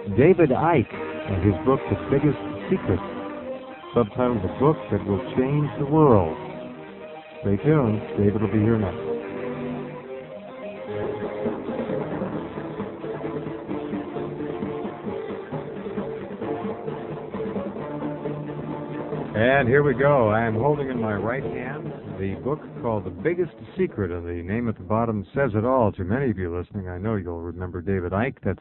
David Icke and his book, The Biggest Secret, subtitled The Book That Will Change the World. Stay tuned. David will be here next. And here we go. I am holding in my right hand the book called The Biggest Secret, and the name at the bottom says it all. To many of you listening, I know you'll remember David Icke. That's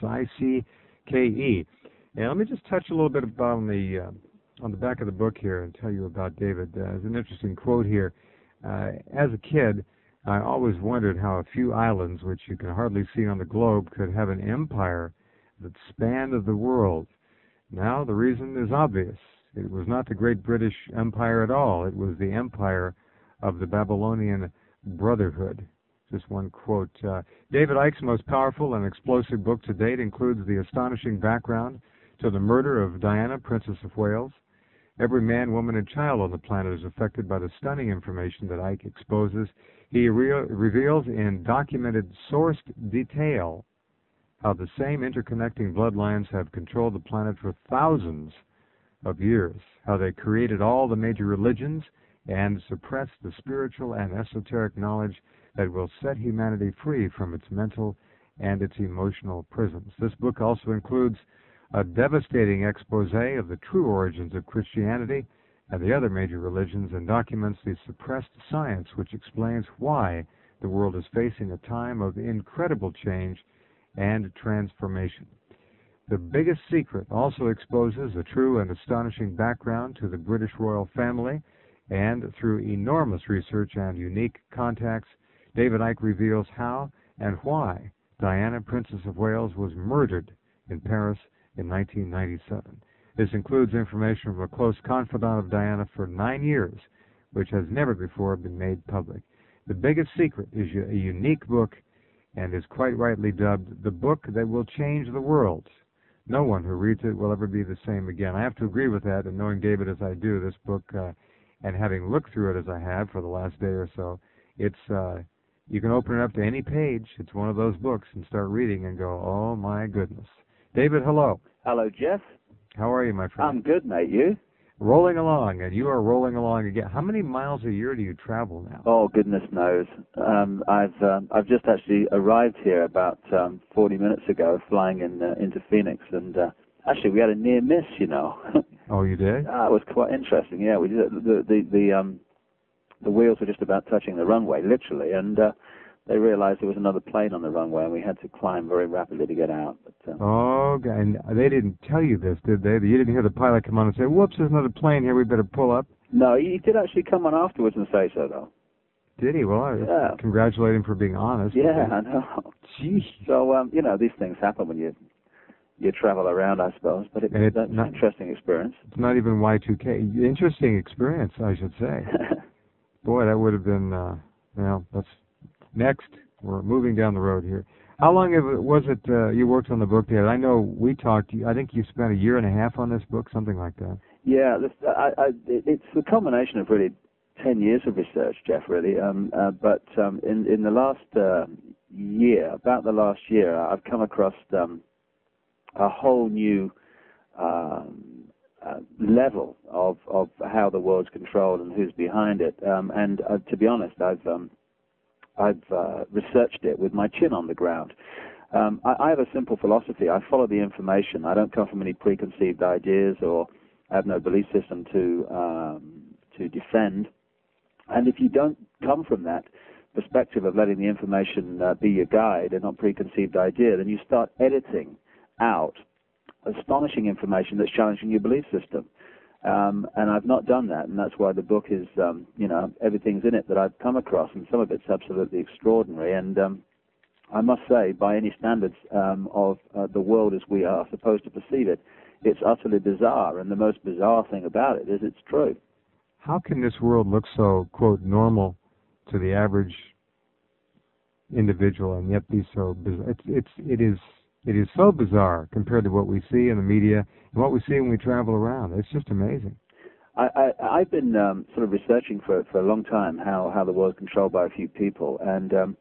I-C-K-E. And let me just touch a little bit about on the back of the book here and tell you about David. There's an interesting quote here. As a kid, I always wondered how a few islands, which you can hardly see on the globe, could have an empire that spanned the world. Now the reason is obvious. It was not the great British Empire at all. It was the empire of the Babylonian Brotherhood. Just one quote. David Icke's most powerful and explosive book to date includes the astonishing background to the murder of Diana, Princess of Wales. Every man, woman, and child on the planet is affected by the stunning information that Icke exposes. He reveals in documented, sourced detail how the same interconnecting bloodlines have controlled the planet for thousands of years, how they created all the major religions and suppressed the spiritual and esoteric knowledge that will set humanity free from its mental and its emotional prisons. This book also includes a devastating expose of the true origins of Christianity and the other major religions, and documents the suppressed science which explains why the world is facing a time of incredible change and transformation. The Biggest Secret also exposes a true and astonishing background to the British royal family, and through enormous research and unique contacts, David Icke reveals how and why Diana, Princess of Wales, was murdered in Paris in 1997. This includes information from a close confidant of Diana for 9 years, which has never before been made public. The Biggest Secret is a unique book and is quite rightly dubbed the book that will change the world. No one who reads it will ever be the same again. I have to agree with that, and knowing David as I do, this book, and having looked through it as I have for the last day or so, it's you can open it up to any page. It's one of those books and start reading and go, oh my goodness. David, hello. Hello, Jeff. How are you, my friend? I'm good, mate. You? Rolling along, and you are rolling along again. How many miles a year do you travel now? Oh, goodness knows. I've just actually arrived here about 40 minutes ago, flying into Phoenix, and actually we had a near miss, you know. Oh, you did? It was quite interesting. Yeah, we did. The wheels were just about touching the runway, literally, and they realized there was another plane on the runway, and we had to climb very rapidly to get out. But, oh, and they didn't tell you this, did they? You didn't hear the pilot come on and say, whoops, there's another plane here, we better pull up? No, he did actually come on afterwards and say so, though. Did he? Well, I congratulate him for being honest. Yeah, I know. Gee. So, you know, these things happen when you travel around, I suppose, but it's an interesting experience. It's not even Y2K. Interesting experience, I should say. Boy, that would have been, that's... Next, we're moving down the road here. How long was it you worked on the book, David? I know we talked. I think you spent a year and a half on this book, something like that. Yeah, it's the culmination of really 10 years of research, Jeff, really. But in the last year, about the last year, I've come across a whole new level of how the world's controlled and who's behind it. And to be honest, I've researched it with my chin on the ground. I have a simple philosophy. I follow the information. I don't come from any preconceived ideas, or I have no belief system to defend. And if you don't come from that perspective of letting the information be your guide and not preconceived idea, then you start editing out astonishing information that's challenging your belief system. And I've not done that, and that's why the book is, everything's in it that I've come across, and some of it's absolutely extraordinary. And I must say, by any standards of the world as we are supposed to perceive it, it's utterly bizarre, and the most bizarre thing about it is it's true. How can this world look so, quote, normal to the average individual and yet be so bizarre? It is so bizarre compared to what we see in the media and what we see when we travel around. It's just amazing. I've been sort of researching for a long time how the world's controlled by a few people, and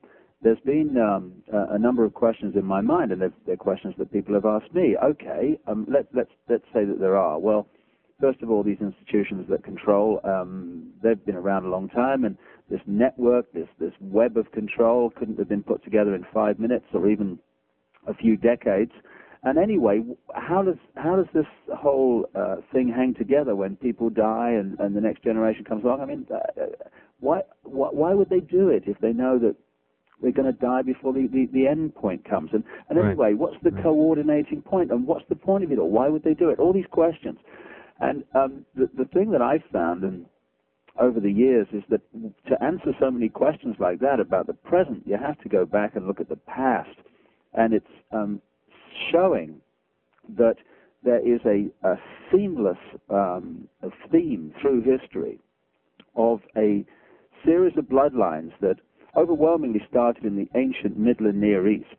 there's been a number of questions in my mind, and they're questions that people have asked me. Okay, let's say that there are. Well, first of all, these institutions that control, they've been around a long time, and this network, this web of control couldn't have been put together in 5 minutes or even a few decades. And anyway, how does this whole thing hang together when people die and the next generation comes along? I mean, why would they do it if they know that they're going to die before the end point comes? And anyway, what's the coordinating point, and what's the point of it all? Why would they do it? All these questions. And the thing that I've found and over the years is that to answer so many questions like that about the present, you have to go back and look at the past. And it's showing that there is a seamless theme through history of a series of bloodlines that overwhelmingly started in the ancient Middle and Near East.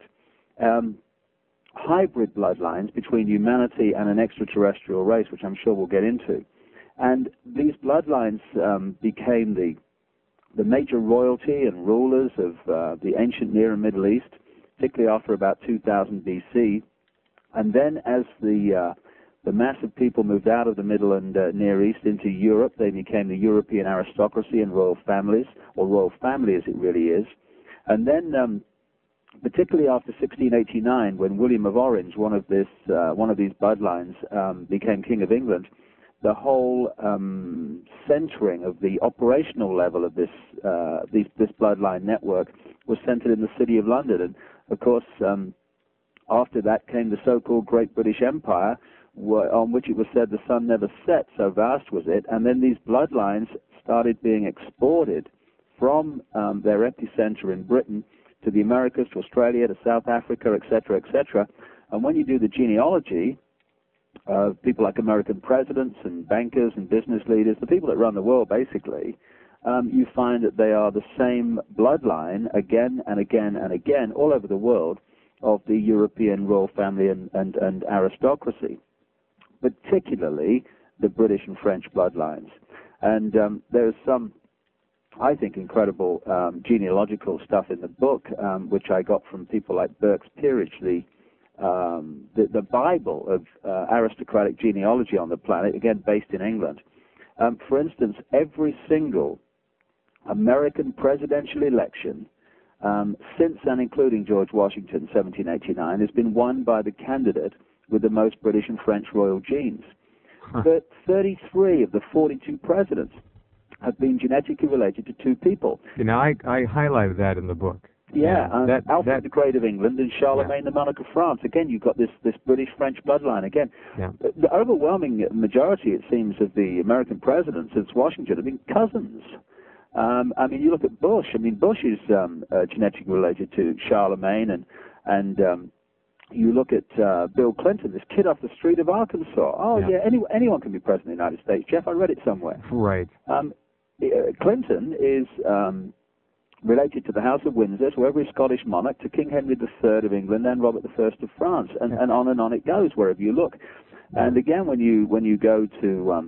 Hybrid bloodlines between humanity and an extraterrestrial race, which I'm sure we'll get into. And these bloodlines became the major royalty and rulers of the ancient Near and Middle East, particularly after about 2000 BC. And then as the mass of people moved out of the Middle and Near East into Europe, they became the European aristocracy and royal families, or royal family as it really is. And then particularly after 1689, when William of Orange, one of these bloodlines, became King of England, the whole centering of the operational level of this bloodline network was centered in the city of London. And of course, after that came the so-called Great British Empire, on which it was said the sun never set, so vast was it. And then these bloodlines started being exported from their epicenter in Britain to the Americas, to Australia, to South Africa, etc., etc. And when you do the genealogy of people like American presidents and bankers and business leaders, the people that run the world basically, you find that they are the same bloodline again and again and again all over the world of the European royal family and aristocracy, particularly the British and French bloodlines. And there's some, I think, incredible genealogical stuff in the book, which I got from people like Burke's Peerage, the Bible of aristocratic genealogy on the planet, again based in England. For instance, every single American presidential election since and including George Washington, 1789, has been won by the candidate with the most British and French royal genes. But 33 of the 42 presidents have been genetically related to two people. You know, I highlighted that in the book. Yeah, Alfred the Great of England and Charlemagne the Monarch of France. Again, you've got this British-French bloodline again. Yeah. The overwhelming majority, it seems, of the American presidents since Washington have been cousins. I mean, you look at Bush. I mean, Bush is genetically related to Charlemagne, and you look at Bill Clinton, this kid off the street of Arkansas. Oh, yeah, anyone can be president of the United States. Jeff, I read it somewhere. Right. Clinton is related to the House of Windsor, to every Scottish monarch, to King Henry III of England and Robert I of France, and on it goes wherever you look. And again, when you go to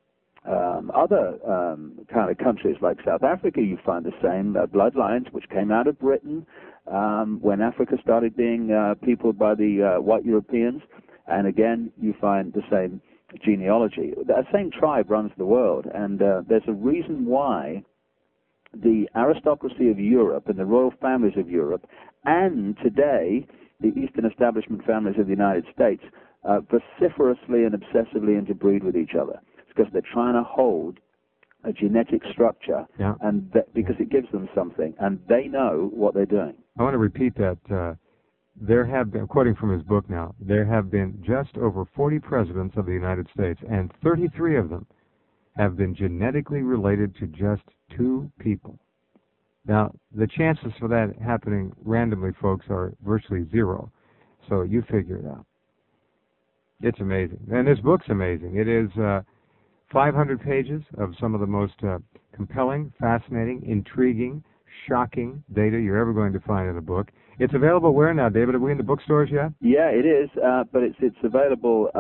other kind of countries like South Africa, you find the same bloodlines which came out of Britain when Africa started being peopled by the white Europeans. And again, you find the same genealogy. That same tribe runs the world, and there's a reason why the aristocracy of Europe and the royal families of Europe, and today the Eastern establishment families of the United States, vociferously and obsessively interbreed with each other. It's because they're trying to hold a genetic structure, and because it gives them something, and they know what they're doing. I want to repeat that. There have been, quoting from his book now, there have been just over 40 presidents of the United States, and 33 of them have been genetically related to just two people. Now, the chances for that happening randomly, folks, are virtually zero. So you figure it out. It's amazing. And this book's amazing. It is 500 pages of some of the most compelling, fascinating, intriguing, shocking data you're ever going to find in a book. It's available where now, David? Are we in the bookstores yet? Yeah, it is, but it's available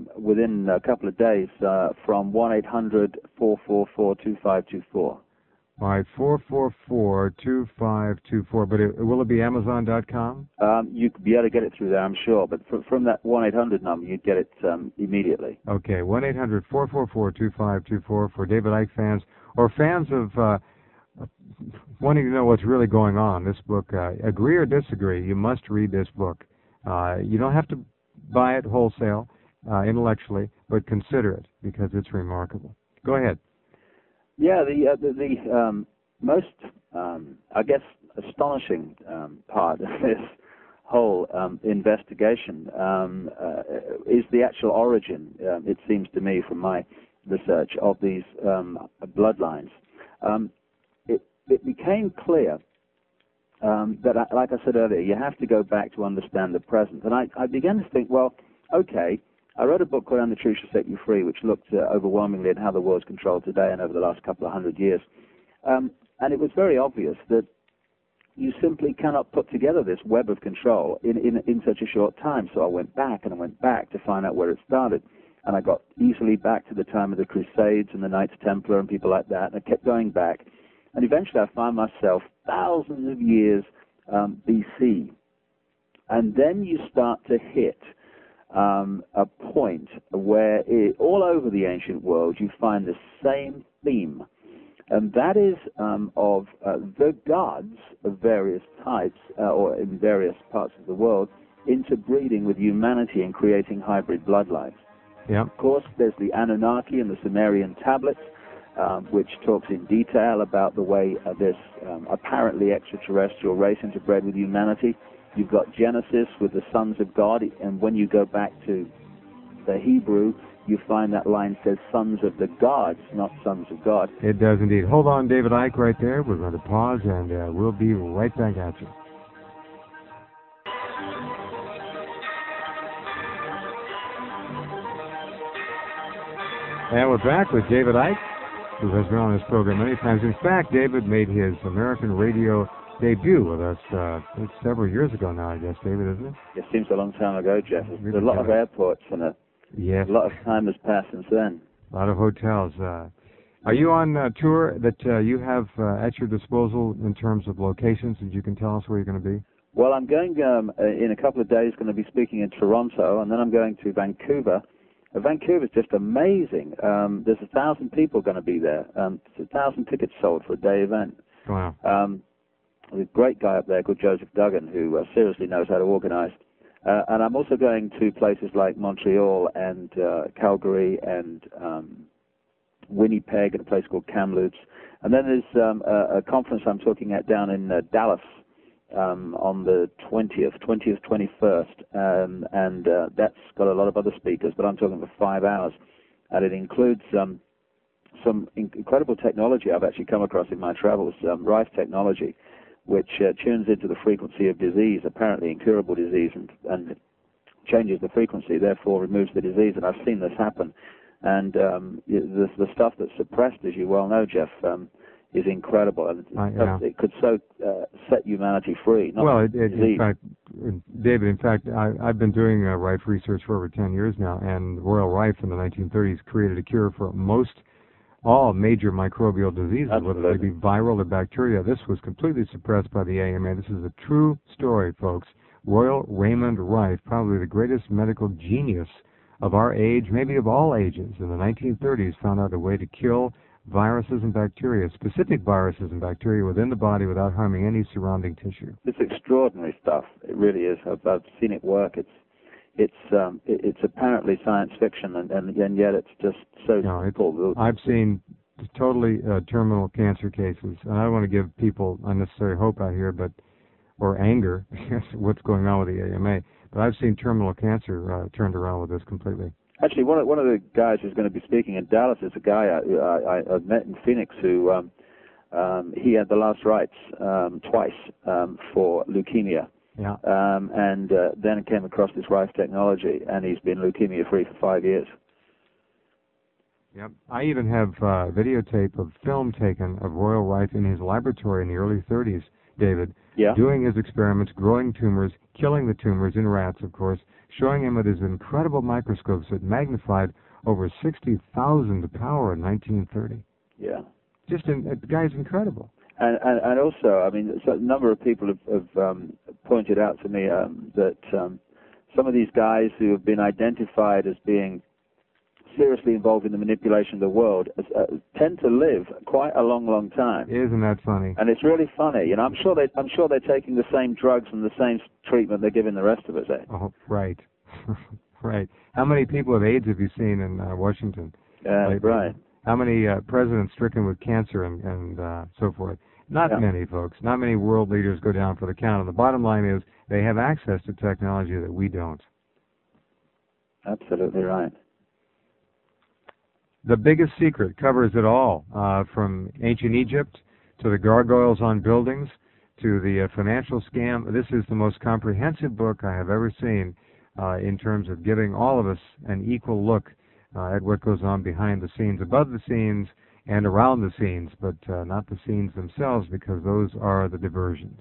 within a couple of days from 1-800-444-2524. All right, 444-2524. But will it be Amazon.com? You'd be able to get it through there, I'm sure. But from that 1-800 number, you'd get it immediately. Okay, 1-800-444-2524 for David Icke fans or fans of wanting to know what's really going on. This book, agree or disagree, you must read this book. You don't have to buy it wholesale, intellectually, but consider it because it's remarkable. Go ahead. Yeah, the most, I guess, astonishing part of this whole investigation is the actual origin, it seems to me from my research, of these bloodlines. It became clear that, like I said earlier, you have to go back to understand the present. And I began to think, well, okay, I wrote a book called And the Truth Shall Set You Free, which looked overwhelmingly at how the world's controlled today and over the last couple of 100 years. And it was very obvious that you simply cannot put together this web of control in such a short time. So I went back and I went back to find out where it started. And I got easily back to the time of the Crusades and the Knights Templar and people like that. And I kept going back. And eventually I found myself thousands of years BC. And then you start to hit a point where all over the ancient world you find the same theme. And that is of the gods of various types or in various parts of the world interbreeding with humanity and creating hybrid bloodlines. Yep. Of course, there's the Anunnaki and the Sumerian tablets, which talks in detail about the way this apparently extraterrestrial race interbred with humanity. You've got Genesis with the sons of God, and when you go back to the Hebrew, you find that line says sons of the gods, not sons of God. It does indeed. Hold on, David Icke, right there. We're going to pause, and we'll be right back at you. And we're back with David Icke, who has been on this program many times. In fact, David made his American radio debut with us it's several years ago now, I guess, David, isn't it? It seems a long time ago, Jeff. There's a lot of airports and a lot of time has passed since then. A lot of hotels. Are you on tour that you have at your disposal in terms of locations that you can tell us where you're going to be? Well, I'm going in a couple of days, going to be speaking in Toronto, and then I'm going to Vancouver. Vancouver's just amazing. There's 1,000 people going to be there. 1,000 tickets sold for a day event. Wow. There's a great guy up there called Joseph Duggan who seriously knows how to organize. And I'm also going to places like Montreal and Calgary and Winnipeg and a place called Kamloops. And then there's a conference I'm talking at down in Dallas on the 20th, 21st. And that's got a lot of other speakers, but I'm talking for 5 hours. And it includes some incredible technology I've actually come across in my travels, Rife technology, which tunes into the frequency of disease, apparently incurable disease, and changes the frequency, therefore removes the disease. And I've seen this happen. And the stuff that's suppressed, as you well know, Jeff, is incredible. And it could set humanity free. In fact, David, I've been doing Rife research for over 10 years now, and Royal Rife in the 1930s created a cure for all major microbial diseases, Absolutely. Whether they be viral or bacteria. This was completely suppressed by the AMA. This is a true story, folks. Royal Raymond Rife, probably the greatest medical genius of our age, maybe of all ages, in the 1930s, found out a way to kill viruses and bacteria, specific viruses and bacteria within the body without harming any surrounding tissue. It's extraordinary stuff. It really is. I've seen it work. It's apparently science fiction, and yet it's just so simple. I've seen totally terminal cancer cases, and I don't want to give people unnecessary hope out here, or anger, what's going on with the AMA. But I've seen terminal cancer turned around with this completely. Actually, one of the guys who's going to be speaking in Dallas is a guy I met in Phoenix who he had the last rites twice for leukemia. Yeah. And then came across this Rife technology, and he's been leukemia-free for 5 years. Yep. I even have videotape of film taken of Royal Rife in his laboratory in the early 30s, David, doing his experiments, growing tumors, killing the tumors in rats, of course, showing him with his incredible microscopes that magnified over 60,000 to power in 1930. Yeah. the guy's incredible. And also, I mean, a number of people have pointed out to me that some of these guys who have been identified as being seriously involved in the manipulation of the world tend to live quite a long time. Isn't that funny? And it's really funny. You know, I'm sure they're taking the same drugs and the same treatment they're giving the rest of us. Oh, right, right. How many people with AIDS have you seen in Washington? Right. How many presidents stricken with cancer and so forth? Not many, folks. Not many world leaders go down for the count. And the bottom line is they have access to technology that we don't. Absolutely right. The Biggest Secret covers it all, from ancient Egypt to the gargoyles on buildings to the financial scam. This is the most comprehensive book I have ever seen in terms of giving all of us an equal look at what goes on behind the scenes, above the scenes, and around the scenes, but not the scenes themselves, because those are the diversions.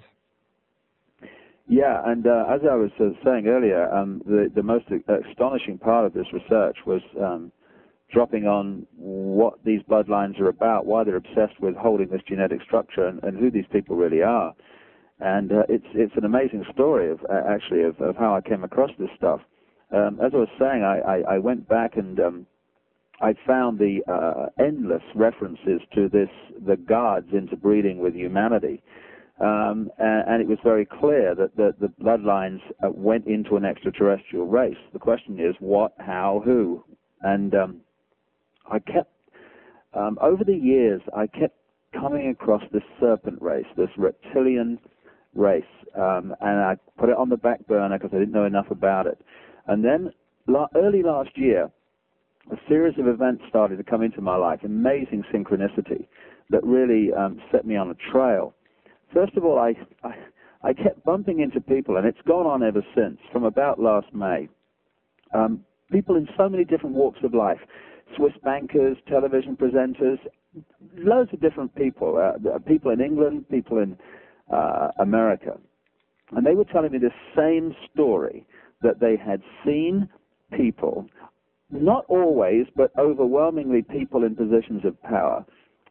Yeah, and as I was saying earlier, the most astonishing part of this research was dropping on what these bloodlines are about, why they're obsessed with holding this genetic structure, and who these people really are. And it's an amazing story of how I came across this stuff. As I was saying, I went back and I found the endless references to the gods interbreeding with humanity. And it was very clear that the bloodlines went into an extraterrestrial race. The question is what, how, who? And I kept, over the years, I kept coming across this serpent race, this reptilian race, and I put it on the back burner because I didn't know enough about it. And then early last year, a series of events started to come into my life, amazing synchronicity that really set me on a trail. First of all, I kept bumping into people, and it's gone on ever since, from about last May. People in so many different walks of life, Swiss bankers, television presenters, loads of different people, people in England, people in America. And they were telling me the same story, that they had seen people, not always, but overwhelmingly people in positions of power,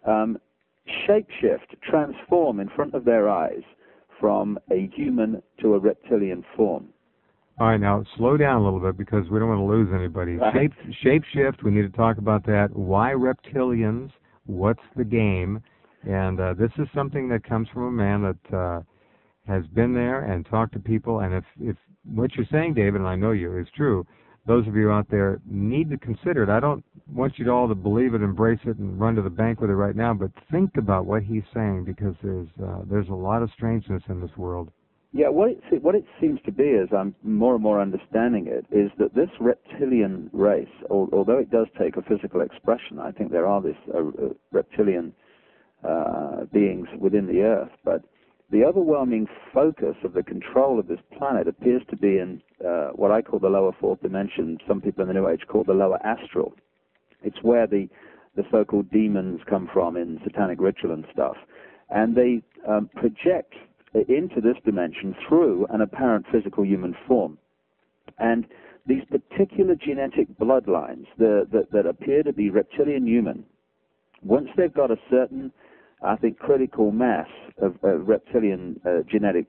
shapeshift, transform in front of their eyes from a human to a reptilian form. All right, now slow down a little bit because we don't want to lose anybody. Right. Shapeshift, we need to talk about that. Why reptilians? What's the game? And this is something that comes from a man that has been there and talked to people. And if what you're saying, David, and I know you, is true, those of you out there need to consider it. I don't want you to all to believe it, embrace it, and run to the bank with it right now, but think about what he's saying, because there's a lot of strangeness in this world. Yeah, what it seems to be, as I'm more and more understanding it, is that this reptilian race, although it does take a physical expression, I think there are these reptilian beings within the Earth, but the overwhelming focus of the control of this planet appears to be in what I call the lower fourth dimension. Some people in the New Age call the lower astral. It's where the so-called demons come from in satanic ritual and stuff. And they project into this dimension through an apparent physical human form. And these particular genetic bloodlines that appear to be reptilian human, once they've got a certain, I think, critical mass of reptilian genetic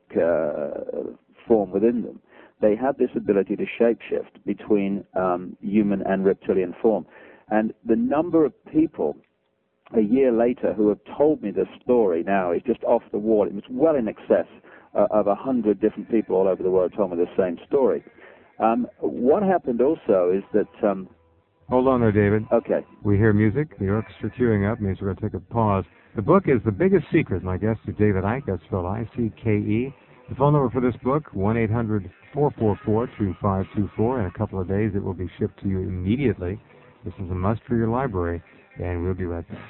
form within them, they have this ability to shapeshift between human and reptilian form. And the number of people a year later who have told me this story now is just off the wall. It was well in excess of 100 different people all over the world told me the same story. What happened also is that... Hold on there, David. Okay. We hear music. The orchestra queuing up means we're going to take a pause. The book is The Biggest Secret. My guest is David Icke. That's spelled I-C-K-E. The phone number for this book, 1-800-444-2524. In a couple of days, it will be shipped to you immediately. This is a must for your library, and we'll be right back.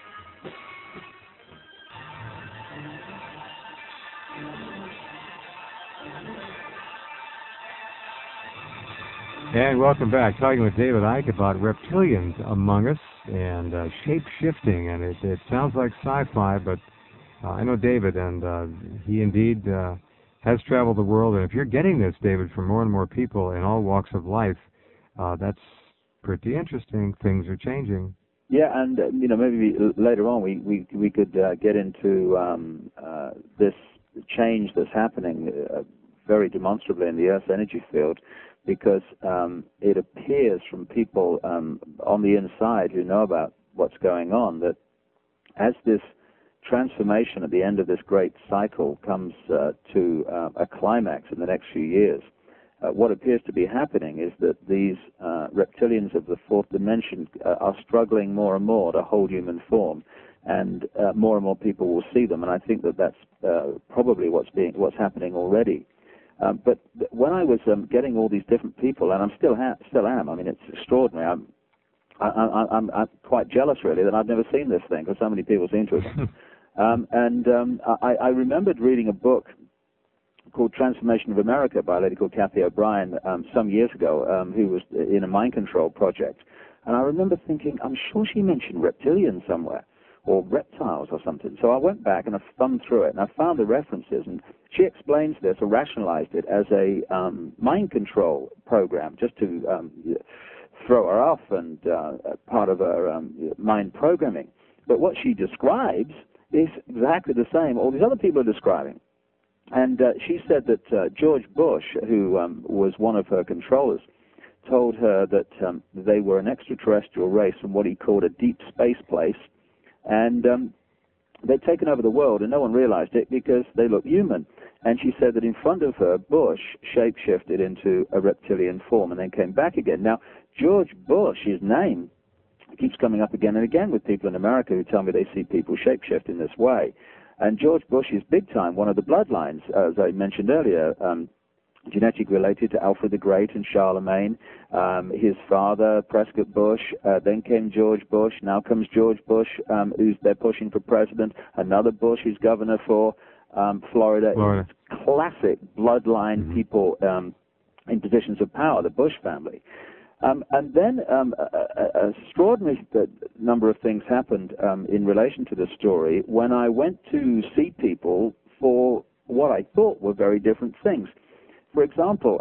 And welcome back. Talking with David Icke about reptilians among us and shape-shifting. And it sounds like sci-fi, but I know David, and he indeed has traveled the world. And if you're getting this, David, from more and more people in all walks of life, that's pretty interesting. Things are changing. Yeah, and maybe later on we could get into this change that's happening very demonstrably in the Earth's energy field, because it appears from people on the inside who know about what's going on that as this transformation at the end of this great cycle comes to a climax in the next few years, what appears to be happening is that these reptilians of the fourth dimension are struggling more and more to hold human form, and more and more people will see them. And I think that that's probably what's happening already. But when I was getting all these different people, and I'm still am. I mean, it's extraordinary. I'm quite jealous, really, that I've never seen this thing, because so many people seem to have. I remembered reading a book called Transformation of America by a lady called Kathy O'Brien some years ago, who was in a mind control project. And I remember thinking, I'm sure she mentioned reptilians somewhere, or reptiles or something. So I went back and I thumbed through it, and I found the references, and she explains this, or rationalized it, as a mind control program, just to throw her off, and part of her mind programming. But what she describes is exactly the same all these other people are describing. And she said that George Bush, who was one of her controllers, told her that they were an extraterrestrial race from what he called a deep space place, and they'd taken over the world, and no one realized it because they looked human. And she said that in front of her, Bush shapeshifted into a reptilian form and then came back again. Now, George Bush, his name, keeps coming up again and again with people in America who tell me they see people shapeshift in this way. And George Bush is big time, one of the bloodlines, as I mentioned earlier, genetic related to Alfred the Great and Charlemagne. His father, Prescott Bush, then came George Bush. Now comes George Bush, who's they're pushing for president. Another Bush who's governor for Florida. It's classic bloodline people in positions of power, the Bush family. And then an extraordinary number of things happened in relation to this story when I went to see people for what I thought were very different things. For example,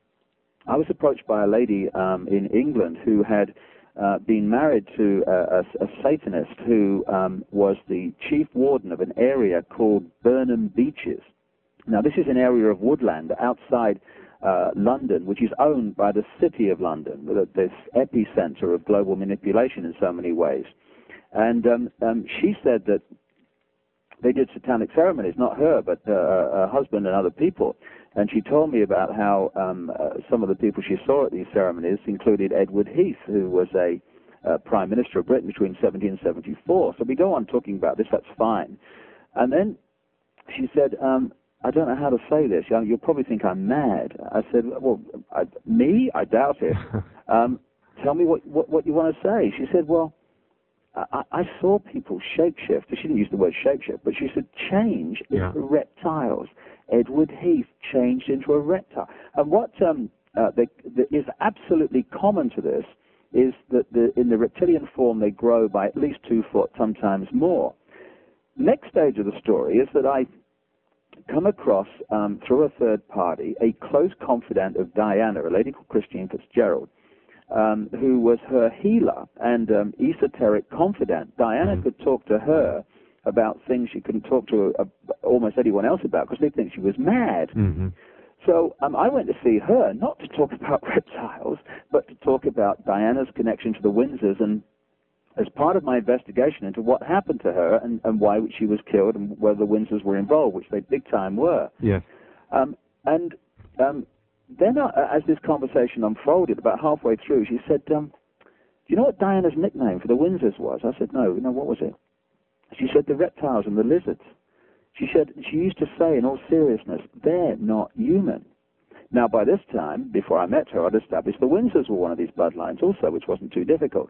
I was approached by a lady in England who had been married to a Satanist who was the chief warden of an area called Burnham Beeches. Now, this is an area of woodland outside London, which is owned by the City of London, this epicenter of global manipulation in so many ways. And she said that they did satanic ceremonies, not her, but her husband and other people. And she told me about how some of the people she saw at these ceremonies included Edward Heath, who was a Prime Minister of Britain between 1774. So we go on talking about this, that's fine. And then she said, I don't know how to say this. You'll probably think I'm mad. I said, well, me? I doubt it. Tell me what you want to say. She said, well, I saw people shapeshift. She didn't use the word shapeshift, but she said change into reptiles. Edward Heath changed into a reptile. And what is absolutely common to this is that in the reptilian form they grow by at least 2 foot, sometimes more. Next stage of the story is that I come across, through a third party, a close confidant of Diana, a lady called Christine Fitzgerald, who was her healer and esoteric confidant. Diana could talk to her about things she couldn't talk to almost anyone else about because they think she was mad. So I went to see her, not to talk about reptiles, but to talk about Diana's connection to the Windsors, and as part of my investigation into what happened to her and why she was killed and whether the Windsors were involved, which they big time were. Yes. Then as this conversation unfolded, about halfway through, she said, do you know what Diana's nickname for the Windsors was? I said, no, what was it? She said, the reptiles and the lizards. She said, she used to say in all seriousness, they're not human. Now, by this time, before I met her, I'd established the Windsors were one of these bloodlines also, which wasn't too difficult.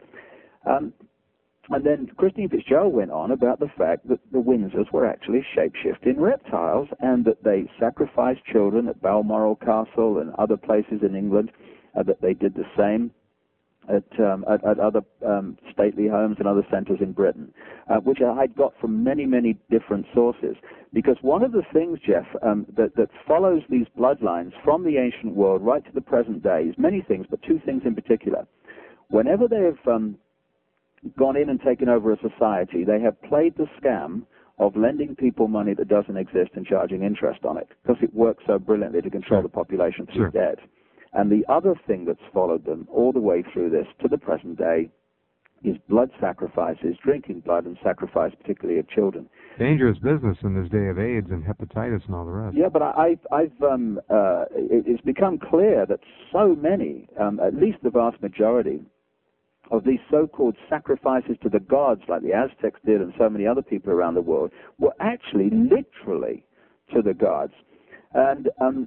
And then Christine Fitzgerald went on about the fact that the Windsors were actually shape-shifting reptiles and that they sacrificed children at Balmoral Castle and other places in England, that they did the same at other stately homes and other centers in Britain, which I'd got from many, many different sources. Because one of the things, Jeff, that follows these bloodlines from the ancient world right to the present day is many things, but 2 things in particular. Whenever they have gone in and taken over a society. They have played the scam of lending people money that doesn't exist and charging interest on it, because it works so brilliantly to control the population through debt. And the other thing that's followed them all the way through this to the present day is blood sacrifices, drinking blood and sacrifice, particularly of children. Dangerous business in this day of AIDS and hepatitis and all the rest. Yeah, but it's become clear that so many, at least the vast majority, of these so-called sacrifices to the gods, like the Aztecs did and so many other people around the world, were actually literally to the gods. And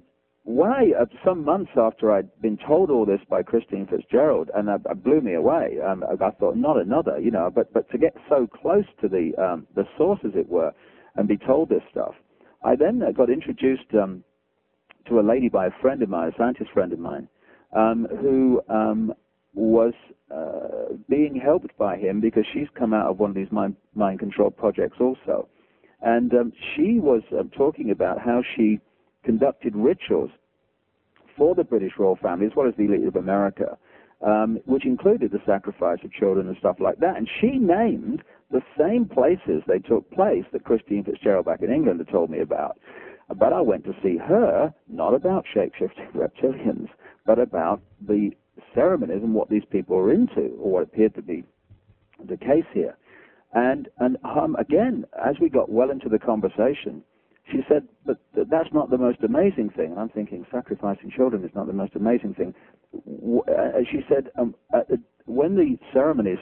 some months after I'd been told all this by Christine Fitzgerald, and it blew me away. I thought, not another, but to get so close to the source, as it were, and be told this stuff. I then got introduced to a lady by a friend of mine, a scientist friend of mine, who was being helped by him because she's come out of one of these mind control projects also. And she was talking about how she conducted rituals for the British royal family as well as the elite of America, which included the sacrifice of children and stuff like that. And she named the same places they took place that Christine Fitzgerald back in England had told me about. But I went to see her, not about shape-shifting reptilians, but about the ceremonies and what these people are into, or what appeared to be the case here. And again, as we got well into the conversation, she said, but that's not the most amazing thing. And I'm thinking, sacrificing children is not the most amazing thing. She said, when the ceremonies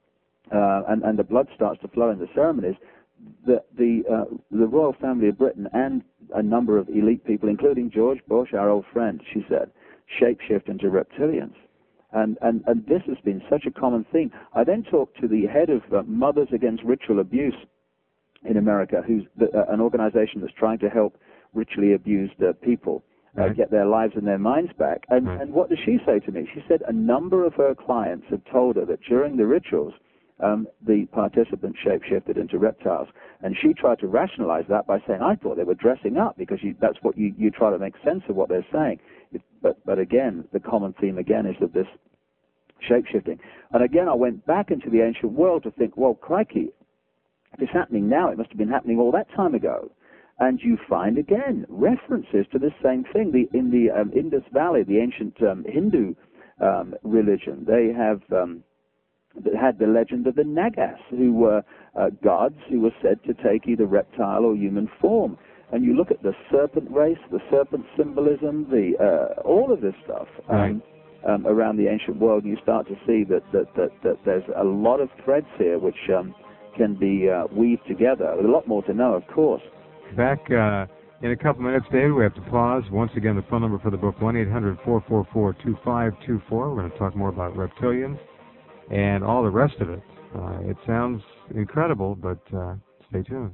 and the blood starts to flow in the ceremonies, the royal family of Britain and a number of elite people, including George Bush, our old friend, she said, shapeshift into reptilians. And this has been such a common theme. I then talked to the head of Mothers Against Ritual Abuse in America, who's an organization that's trying to help ritually abused people get their lives and their minds back. And what does she say to me? She said a number of her clients have told her that during the rituals, the participants shapeshifted into reptiles. And she tried to rationalize that by saying, I thought they were dressing up, because that's what you try to make sense of what they're saying. But again, the common theme again is of this shapeshifting. And again, I went back into the ancient world to think, well, crikey, if it's happening now, it must have been happening all that time ago. And you find, again, references to this same thing. In the Indus Valley, the ancient Hindu religion, they have had the legend of the Nagas, who were gods who were said to take either reptile or human form. And you look at the serpent race, the serpent symbolism, all of this stuff around the ancient world, and you start to see that there's a lot of threads here which can be weaved together. There's a lot more to know, of course. Back in a couple minutes, David, we have to pause. Once again, the phone number for the book, 1-800-444-2524. We're going to talk more about reptilians and all the rest of it. It sounds incredible, but stay tuned.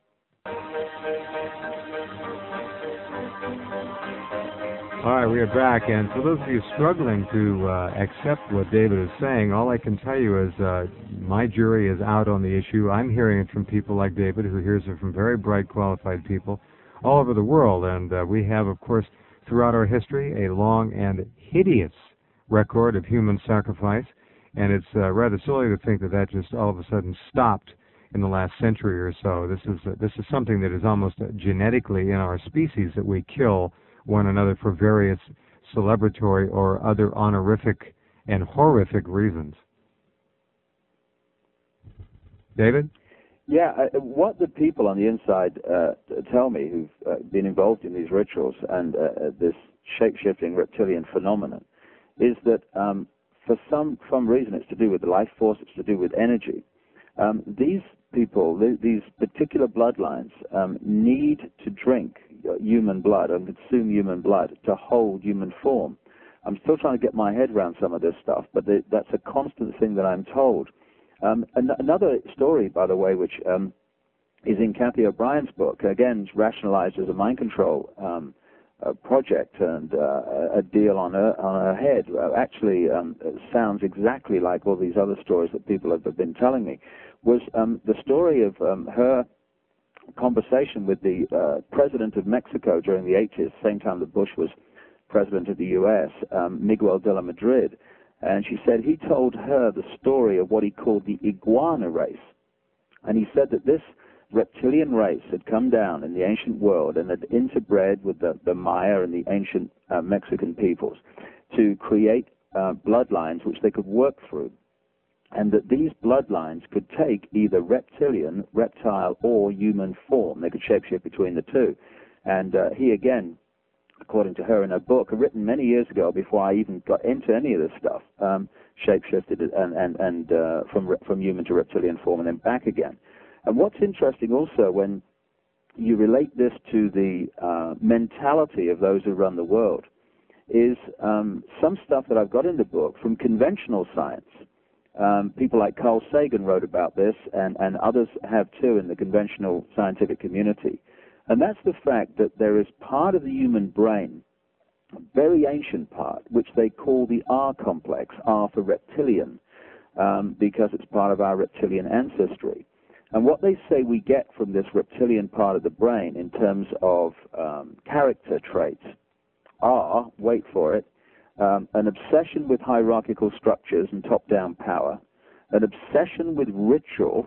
All right, we are back, and for those of you struggling to accept what David is saying, all I can tell you is my jury is out on the issue. I'm hearing it from people like David, who hears it from very bright, qualified people all over the world, and we have, of course, throughout our history, a long and hideous record of human sacrifice, and it's rather silly to think that just all of a sudden stopped in the last century or so. This is something that is almost genetically in our species, that we kill one another for various celebratory or other honorific and horrific reasons. David? Yeah, what the people on the inside tell me who've been involved in these rituals and this shape-shifting reptilian phenomenon is that for some reason it's to do with the life force, it's to do with energy. These people, these particular bloodlines, need to drink human blood and consume human blood to hold human form. I'm still trying to get my head around some of this stuff, but that's a constant thing that I'm told. Another story, by the way, which is in Kathy O'Brien's book, again rationalized as a mind control project and a deal on her head, actually sounds exactly like all these other stories that people have been telling me, was the story of her conversation with the president of Mexico during the 80s, same time that Bush was president of the U.S., Miguel de la Madrid. And she said he told her the story of what he called the iguana race. And he said that this reptilian race had come down in the ancient world and had interbred with the Maya and the ancient Mexican peoples to create bloodlines which they could work through. And that these bloodlines could take either reptilian, reptile, or human form. They could shapeshift between the two. And he, again, according to her in her book, written many years ago before I even got into any of this stuff, shapeshifted and from human to reptilian form and then back again. And what's interesting also when you relate this to the mentality of those who run the world is some stuff that I've got in the book from conventional science. People like Carl Sagan wrote about this, and others have too in the conventional scientific community. And that's the fact that there is part of the human brain, a very ancient part, which they call the R complex, R for reptilian, because it's part of our reptilian ancestry. And what they say we get from this reptilian part of the brain in terms of character traits are, wait for it, an obsession with hierarchical structures and top-down power, an obsession with ritual,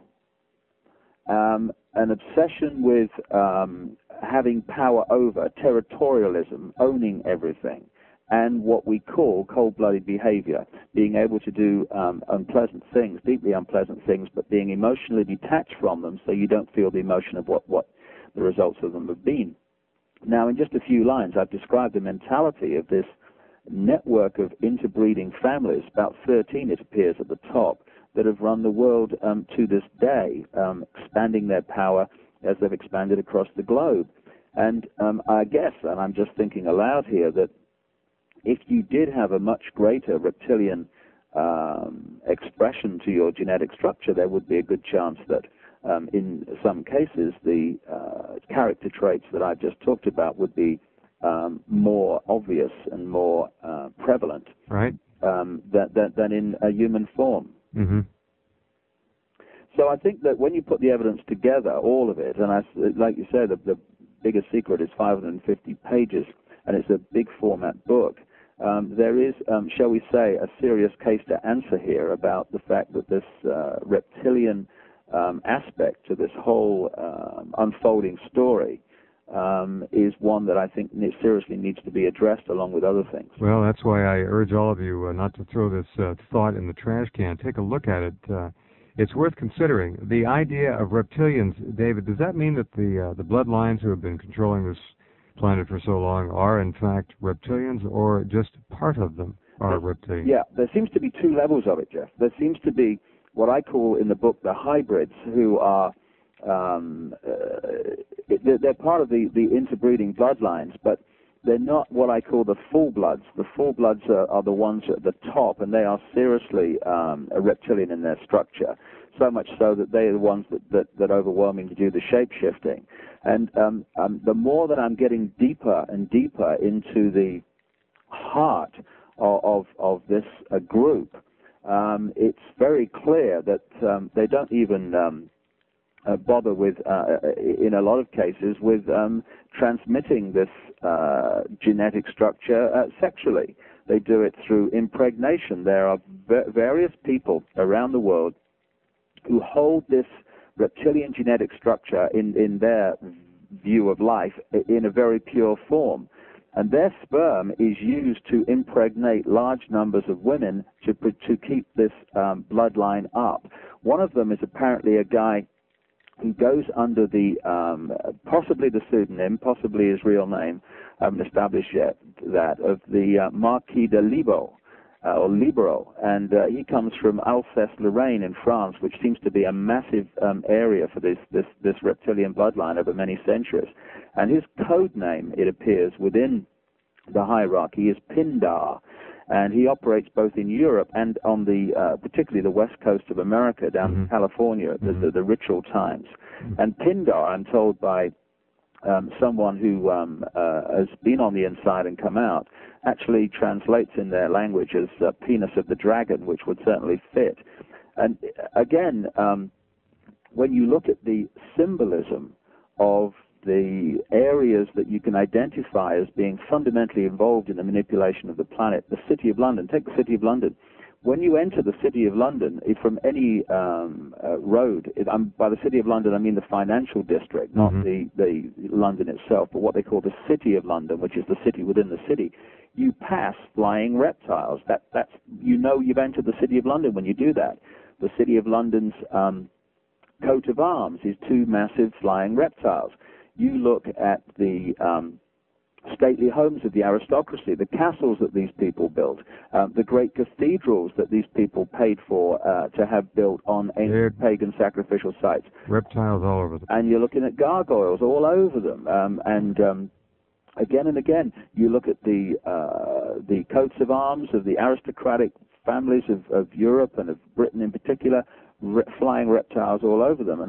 an obsession with having power over, territorialism, owning everything, and what we call cold-blooded behavior, being able to do unpleasant things, deeply unpleasant things, but being emotionally detached from them so you don't feel the emotion of what the results of them have been. Now, in just a few lines, I've described the mentality of this network of interbreeding families, about 13 it appears at the top, that have run the world to this day, expanding their power as they've expanded across the globe. And I guess, and I'm just thinking aloud here, that if you did have a much greater reptilian expression to your genetic structure, there would be a good chance that in some cases the character traits that I've just talked about would be more obvious and more prevalent, right, than in a human form. Mm-hmm. So I think that when you put the evidence together, all of it, and like you said, the biggest secret is 550 pages, and it's a big format book. There is, shall we say, a serious case to answer here about the fact that this reptilian aspect to this whole unfolding story is one that I think seriously needs to be addressed along with other things. Well, that's why I urge all of you not to throw this thought in the trash can. Take a look at it. It's worth considering. The idea of reptilians, David, does that mean that the bloodlines who have been controlling this planet for so long are in fact reptilians, or just part of them are reptilians? Yeah, there seems to be two levels of it, Jeff. There seems to be what I call in the book the hybrids, who are they're part of the interbreeding bloodlines, but they're not what I call the full bloods. The full bloods are the ones at the top, and they are seriously a reptilian in their structure, so much so that they are the ones that overwhelmingly do the shape-shifting. And the more that I'm getting deeper and deeper into the heart of this group, it's very clear that they don't even bother with, in a lot of cases, with transmitting this genetic structure sexually. They do it through impregnation. There are various people around the world who hold this reptilian genetic structure in their view of life in a very pure form. And their sperm is used to impregnate large numbers of women to keep this bloodline up. One of them is apparently a guy who goes under the possibly the pseudonym, possibly his real name, I haven't established yet that, of the Marquis de Libo, or Libero, and he comes from Alsace-Lorraine in France, which seems to be a massive area for this reptilian bloodline over many centuries. And his code name, it appears, within the hierarchy is Pindar, and he operates both in Europe and on the particularly the west coast of America, down in California, the ritual times. And Pindar, I'm told by someone who has been on the inside and come out, actually translates in their language as penis of the dragon, which would certainly fit. And again, when you look at the symbolism of the areas that you can identify as being fundamentally involved in the manipulation of the planet, the City of London, take the City of London, when you enter the City of London, from any road, by the City of London I mean the financial district, not the London itself, but what they call the City of London, which is the city within the city, you pass flying reptiles. That's you've entered the City of London when you do that. The City of London's coat of arms is two massive flying reptiles. You look at the stately homes of the aristocracy, the castles that these people built, the great cathedrals that these people paid for to have built on ancient pagan sacrificial sites. Reptiles all over them. And you're looking at gargoyles all over them. Again and again, you look at the coats of arms of the aristocratic families of Europe and of Britain in particular, flying reptiles all over them.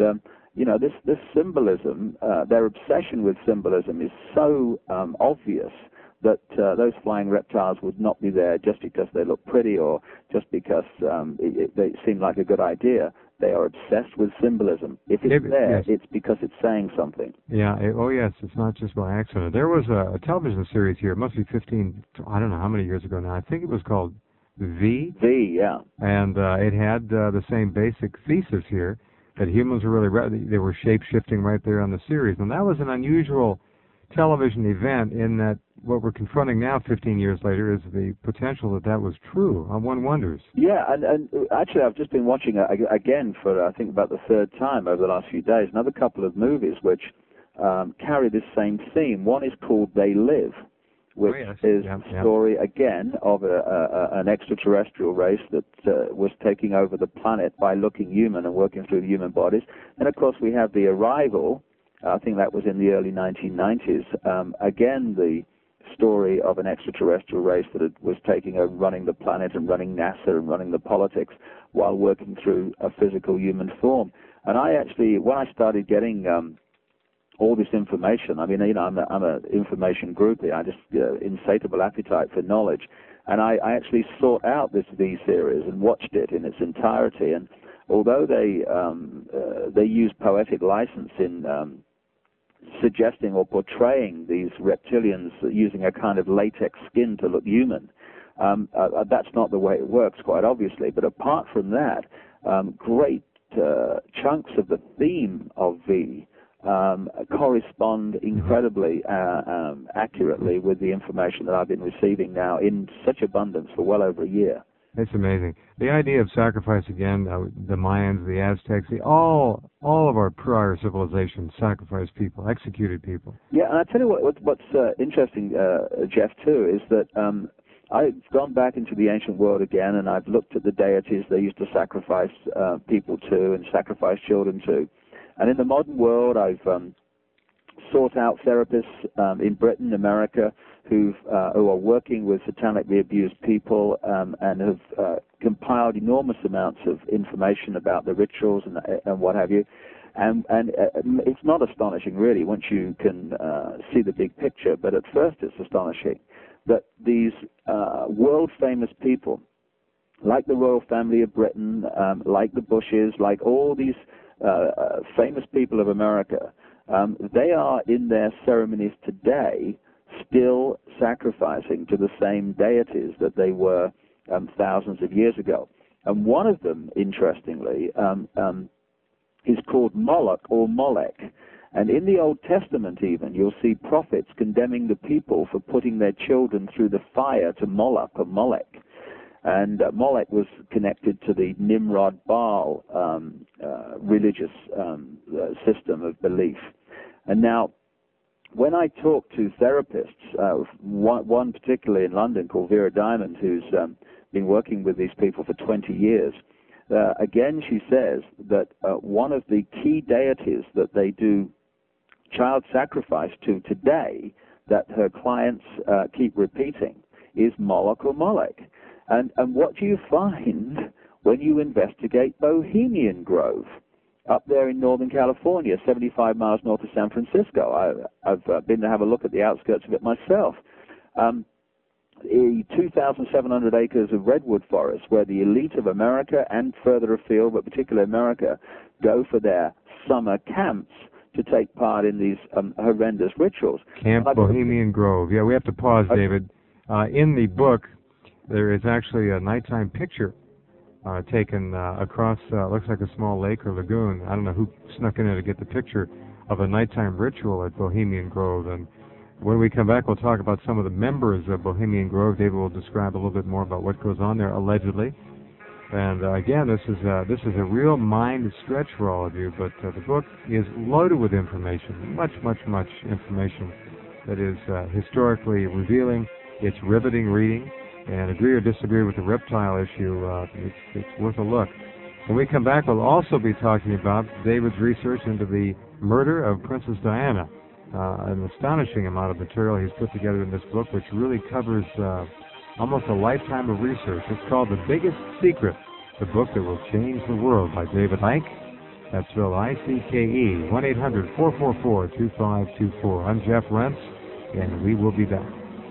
This symbolism, their obsession with symbolism is so obvious that those flying reptiles would not be there just because they look pretty or just because they seem like a good idea. They are obsessed with symbolism. If it's there, it's because it's saying something. Yeah. Yes. It's not just by accident. There was a television series here. It must be 15, I don't know how many years ago now. I think it was called V. V, yeah. And it had the same basic thesis here, that humans were they were shape-shifting right there on the series. And that was an unusual television event in that what we're confronting now 15 years later is the potential that was true. One wonders. Yeah, and actually I've just been watching again for I think about the third time over the last few days, another couple of movies which carry this same theme. One is called They Live, which is a story, again, of an extraterrestrial race that was taking over the planet by looking human and working through the human bodies. And, of course, we have The Arrival. I think that was in the early 1990s. Again, the story of an extraterrestrial race that was taking over, running the planet and running NASA and running the politics while working through a physical human form. And I actually, when I started getting all this information, I mean, I'm an information groupie. I just insatiable appetite for knowledge, and I actually sought out this V series and watched it in its entirety. And although they use poetic license in suggesting or portraying these reptilians using a kind of latex skin to look human, that's not the way it works, quite obviously. But apart from that, great chunks of the theme of V correspond incredibly accurately with the information that I've been receiving now in such abundance for well over a year. It's amazing. The idea of sacrifice, again, the Mayans, the Aztecs, all of our prior civilizations sacrificed people, executed people. Yeah, and I tell you what's interesting, Jeff, too, is that I've gone back into the ancient world again, and I've looked at the deities they used to sacrifice people to and sacrifice children to. And in the modern world, I've sought out therapists in Britain, America, who are working with satanically abused people and have compiled enormous amounts of information about the rituals and what have you. And it's not astonishing, really, once you can see the big picture. But at first, it's astonishing that these world-famous people, like the royal family of Britain, like the Bushes, like all these famous people of America, they are in their ceremonies today still sacrificing to the same deities that they were thousands of years ago. And one of them, interestingly, is called Moloch or Molech. And in the Old Testament even, you'll see prophets condemning the people for putting their children through the fire to Moloch or Molech. And Molech was connected to the Nimrod Baal religious system of belief. And now, when I talk to therapists, one particularly in London called Vera Diamond, who's been working with these people for 20 years, again she says that one of the key deities that they do child sacrifice to today that her clients keep repeating is Moloch or Molech. And what do you find when you investigate Bohemian Grove up there in Northern California, 75 miles north of San Francisco? I've been to have a look at the outskirts of it myself. 2,700 acres of redwood forest where the elite of America and further afield, but particularly America, go for their summer camps to take part in these horrendous rituals. Camp Bohemian Grove. Yeah, we have to pause, David. In the book, there is actually a nighttime picture taken across, looks like a small lake or lagoon. I don't know who snuck in there to get the picture of a nighttime ritual at Bohemian Grove. And when we come back, we'll talk about some of the members of Bohemian Grove. David will describe a little bit more about what goes on there, allegedly. And again, this is a real mind stretch for all of you, but the book is loaded with information, much information that is historically revealing. It's riveting reading, and agree or disagree with the reptile issue, it's worth a look. When we come back, we'll also be talking about David's research into the murder of Princess Diana, an astonishing amount of material he's put together in this book, which really covers almost a lifetime of research. It's called The Biggest Secret, the book that will change the world, by David Icke. That's spelled I-C-K-E, 1-800-444-2524. I'm Jeff Rentz, and we will be back.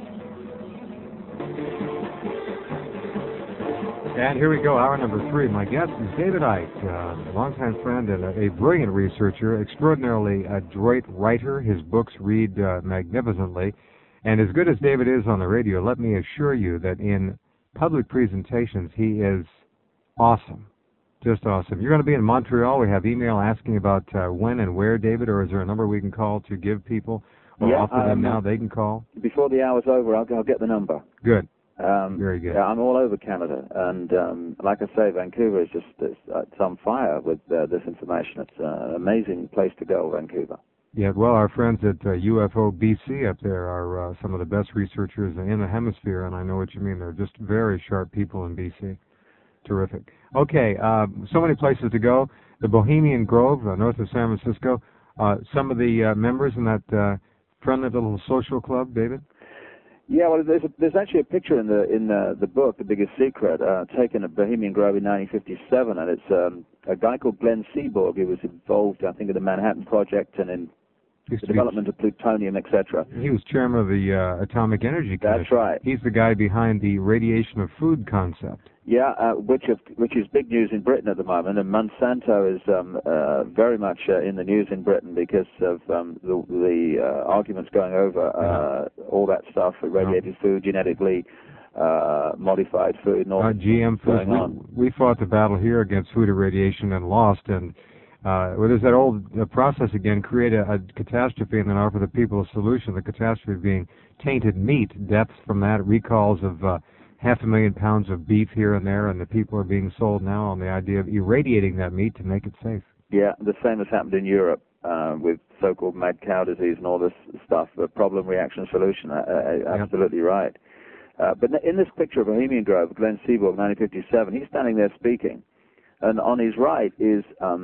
And here we go, hour number 3. My guest is David Icke, a longtime friend and a brilliant researcher, extraordinarily adroit writer. His books read magnificently. And as good as David is on the radio, let me assure you that in public presentations, he is awesome. Just awesome. You're going to be in Montreal. We have email asking about when and where, David, or is there a number we can call to give people? Or offer them now they can call? Before the hour's over, I'll get the number. Good. Very good. Yeah, I'm all over Canada, and like I say, Vancouver is just it's on fire with this information. It's an amazing place to go, Vancouver. Yeah, well, our friends at UFO BC up there are some of the best researchers in the hemisphere, and I know what you mean. They're just very sharp people in BC. Terrific. Okay, so many places to go. The Bohemian Grove, north of San Francisco. Some of the members in that friendly little social club, David? Yeah, well, there's actually a picture in the book, The Biggest Secret, taken at Bohemian Grove in 1957, and it's a guy called Glenn Seaborg who was involved, I think, in the Manhattan Project and in the development of plutonium, etc. He was chairman of the Atomic Energy Commission. That's right. He's the guy behind the radiation of food concept. Yeah, which is big news in Britain at the moment, and Monsanto is very much in the news in Britain because of the arguments going over all that stuff, irradiated food, genetically modified food, and all GM foods. We fought the battle here against food irradiation and lost, and well, there's that old process again, create a catastrophe and then offer the people a solution, the catastrophe being tainted meat, deaths from that, recalls of 500,000 pounds of beef here and there, and the people are being sold now on the idea of irradiating that meat to make it safe. Yeah, the same has happened in Europe with so-called mad cow disease and all this stuff, the problem, reaction, solution, absolutely right. But in this picture of Bohemian Grove, Glenn Seaborg, 1957, he's standing there speaking, and on his right is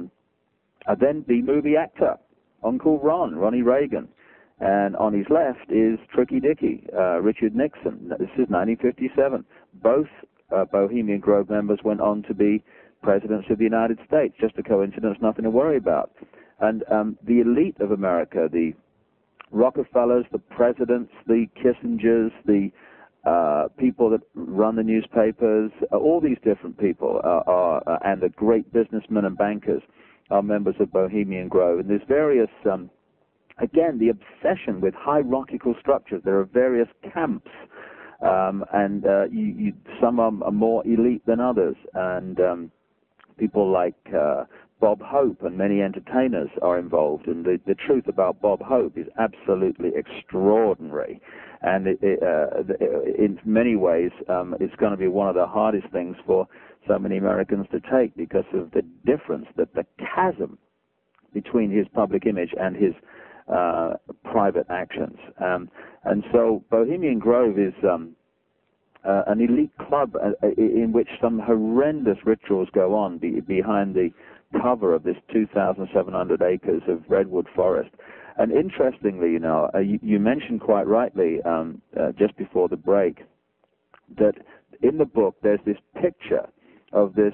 then the movie actor, Uncle Ron, Ronnie Reagan. And on his left is Tricky Dicky, Richard Nixon. This is 1957. Both Bohemian Grove members went on to be presidents of the United States. Just a coincidence, nothing to worry about. And the elite of America, the Rockefellers, the presidents, the Kissingers, the people that run the newspapers, all these different people and the great businessmen and bankers are members of Bohemian Grove. And there's various... Again, the obsession with hierarchical structures. There are various camps, and some are more elite than others. And people like Bob Hope and many entertainers are involved. And the truth about Bob Hope is absolutely extraordinary. And in many ways, it's going to be one of the hardest things for so many Americans to take because of the difference, that the chasm between his public image and his private actions. And so Bohemian Grove is an elite club in which some horrendous rituals go on behind the cover of this 2,700 acres of redwood forest. And interestingly, you mentioned quite rightly just before the break that in the book there's this picture of this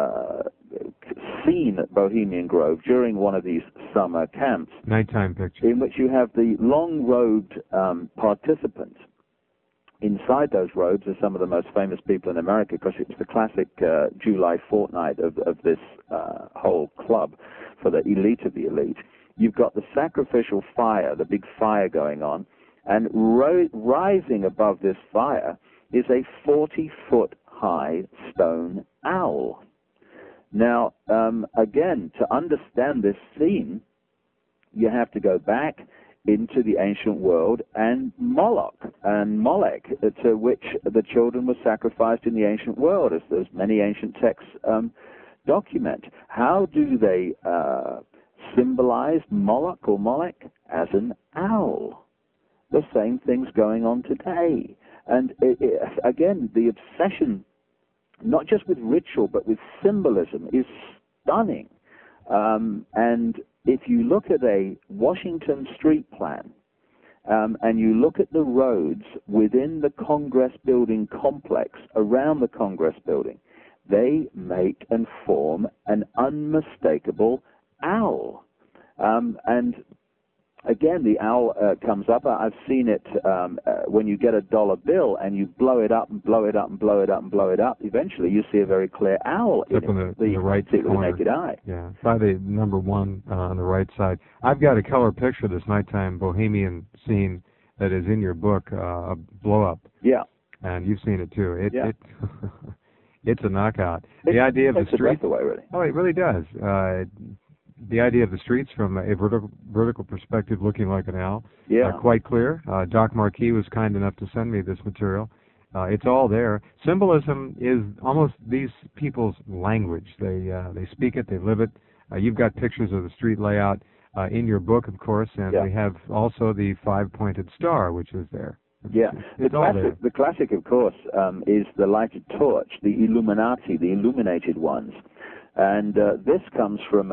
scene at Bohemian Grove during one of these summer camps. Nighttime picture. In which you have the long-robed participants. Inside those robes are some of the most famous people in America because it's the classic July fortnight of this whole club for the elite of the elite. You've got the sacrificial fire, the big fire going on, and rising above this fire is a 40-foot high stone owl. Now, again, to understand this scene, you have to go back into the ancient world and Moloch and Molech, to which the children were sacrificed in the ancient world, as those many ancient texts document. How do they symbolize Moloch or Molech? As an owl. The same thing's going on today. And again, the obsession, not just with ritual, but with symbolism, is stunning. And if you look at a Washington street plan, and you look at the roads within the Congress building complex, around the Congress building, they make and form an unmistakable owl. And again, the owl comes up. I've seen it when you get a dollar bill and you blow it up and blow it up and blow it up and blow it up. Eventually, you see a very clear owl in the right see it with the corner. naked eye. Yeah, by the number one on the right side. I've got a color picture of this nighttime bohemian scene that is in your book, a blow up. Yeah. And you've seen it too. Yeah. It's a knockout. The idea of the street. Away, really. Oh, it really does. The idea of the streets from a vertical perspective looking like an owl. Yeah. Quite clear. Doc Marquis was kind enough to send me this material. It's all there. Symbolism is almost these people's language. They speak it, they live it. You've got pictures of the street layout in your book, of course, and we have also the five-pointed star, which is there. Yeah. It's the classic, of course, is the lighted torch, the Illuminati, the illuminated ones. And this comes from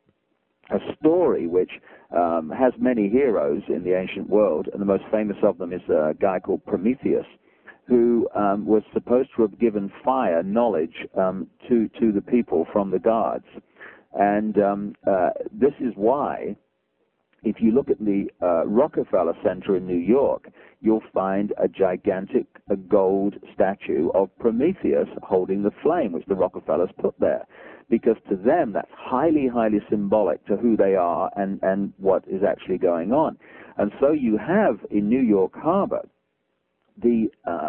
a story which has many heroes in the ancient world, and the most famous of them is a guy called Prometheus, who was supposed to have given fire knowledge to the people from the gods. And this is why, if you look at the Rockefeller Center in New York, you'll find a gigantic gold statue of Prometheus holding the flame, which the Rockefellers put there. Because to them, that's highly, highly symbolic to who they are and what is actually going on. And so you have in New York Harbor the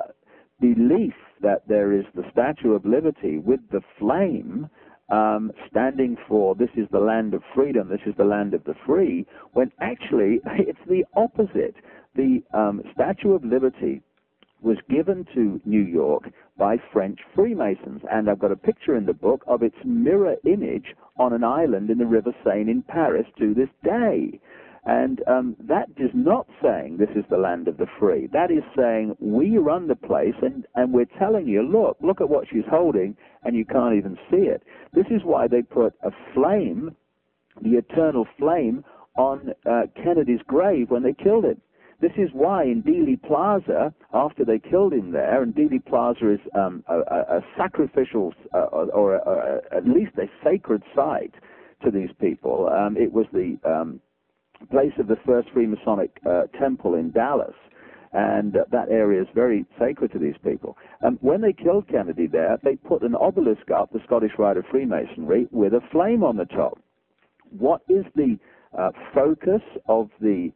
belief that there is the Statue of Liberty with the flame standing for this is the land of freedom, this is the land of the free, when actually it's the opposite. The Statue of Liberty was given to New York by French Freemasons, and I've got a picture in the book of its mirror image on an island in the River Seine in Paris to this day. And that is not saying this is the land of the free. That is saying we run the place, and we're telling you, look at what she's holding, and you can't even see it. This is why they put a flame, the eternal flame, on Kennedy's grave when they killed him. This is why in Dealey Plaza, after they killed him there, and Dealey Plaza is a sacrificial, or at least a sacred site to these people. It was the place of the first Freemasonic temple in Dallas, and that area is very sacred to these people. When they killed Kennedy there, they put an obelisk up, the Scottish Rite of Freemasonry, with a flame on the top. What is the focus of the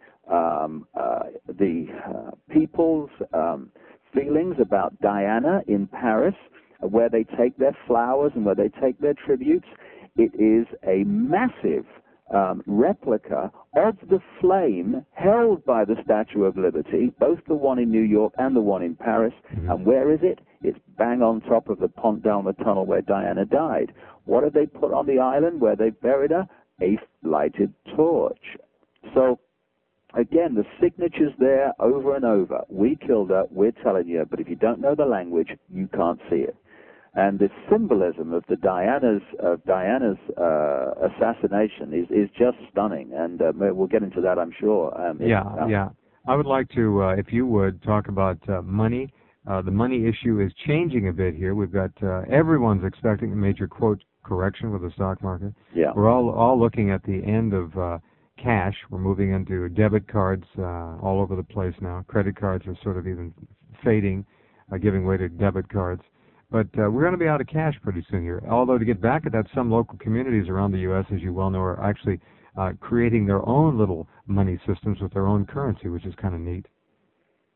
people's feelings about Diana in Paris, where they take their flowers and where they take their tributes? It is a massive replica of the flame held by the Statue of Liberty, both the one in New York and the one in Paris. Mm-hmm. And where is it? It's bang on top of the Pont d'Alma tunnel where Diana died. What have they put on the island where they buried her? A lighted torch. So, again, the signature's there over and over. We killed her, we're telling you, but if you don't know the language, you can't see it. And the symbolism of Diana's assassination is just stunning, and we'll get into that, I'm sure. Yeah. I would like to, if you would, talk about money. The money issue is changing a bit here. We've got everyone's expecting a major quote correction with the stock market. Yeah. We're all looking at the end of cash. We're moving into debit cards all over the place now. Credit cards are sort of even fading, giving way to debit cards. But we're going to be out of cash pretty soon here. Although to get back at that, some local communities around the U.S., as you well know, are actually creating their own little money systems with their own currency, which is kind of neat.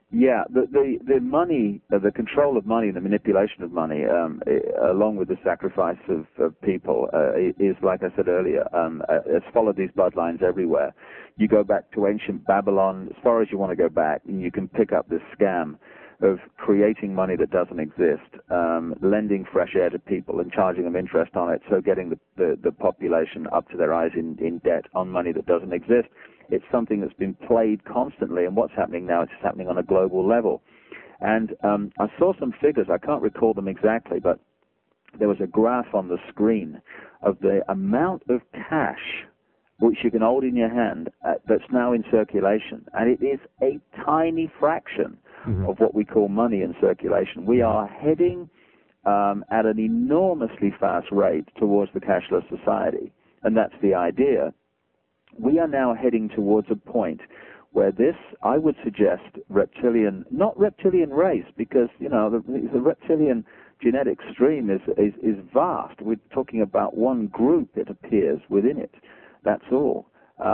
Yeah, the money, the control of money, the manipulation of money, along with the sacrifice of people, is, like I said earlier, has followed these bloodlines everywhere. You go back to ancient Babylon, as far as you want to go back, and you can pick up this scam of creating money that doesn't exist, lending fresh air to people and charging them interest on it, so getting the population up to their eyes in debt on money that doesn't exist. It's something that's been played constantly, and what's happening now is it's happening on a global level. And I saw some figures, I can't recall them exactly, but there was a graph on the screen of the amount of cash which you can hold in your hand that's now in circulation, and it is a tiny fraction of what we call money in circulation. We are heading at an enormously fast rate towards the cashless society, and that's the idea. We are now heading towards a point where this, I would suggest, not reptilian race, because, you know, the reptilian genetic stream is vast. We're talking about one group, it appears, within it. That's all.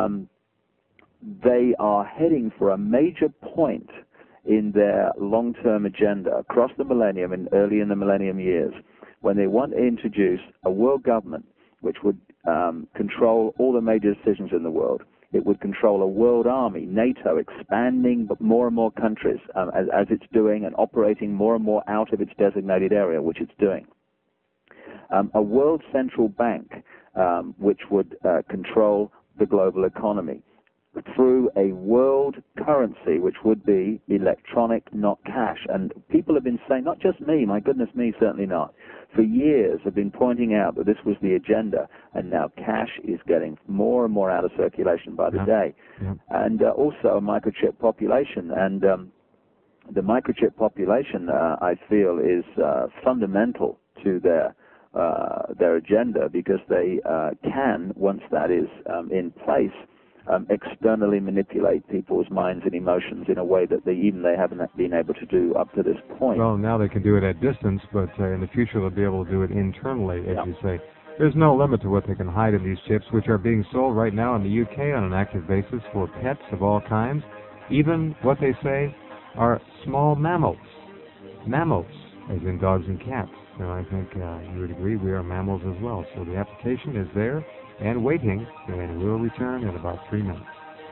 They are heading for a major point in their long-term agenda across the millennium and early in the millennium years, when they want to introduce a world government which would control all the major decisions in the world. It would control a world army, NATO, expanding more and more countries as it's doing, and operating more and more out of its designated area, which it's doing. A world central bank, which would control the global economy through a world currency, which would be electronic, not cash. And people have been saying, not just me, my goodness me, certainly not, for years have been pointing out that this was the agenda, and now cash is getting more and more out of circulation by the day. And also a microchip population. And the microchip population, I feel, is fundamental to their agenda, because they can, once that is in place, externally manipulate people's minds and emotions in a way that they haven't been able to do up to this point. Well, now they can do it at distance, but in the future they'll be able to do it internally, as you say. There's no limit to what they can hide in these chips, which are being sold right now in the UK on an active basis for pets of all kinds. Even what they say are small mammals. Mammals, as in dogs and cats. And I think you would agree we are mammals as well. So the application is there and waiting, and we'll return in about 3 minutes.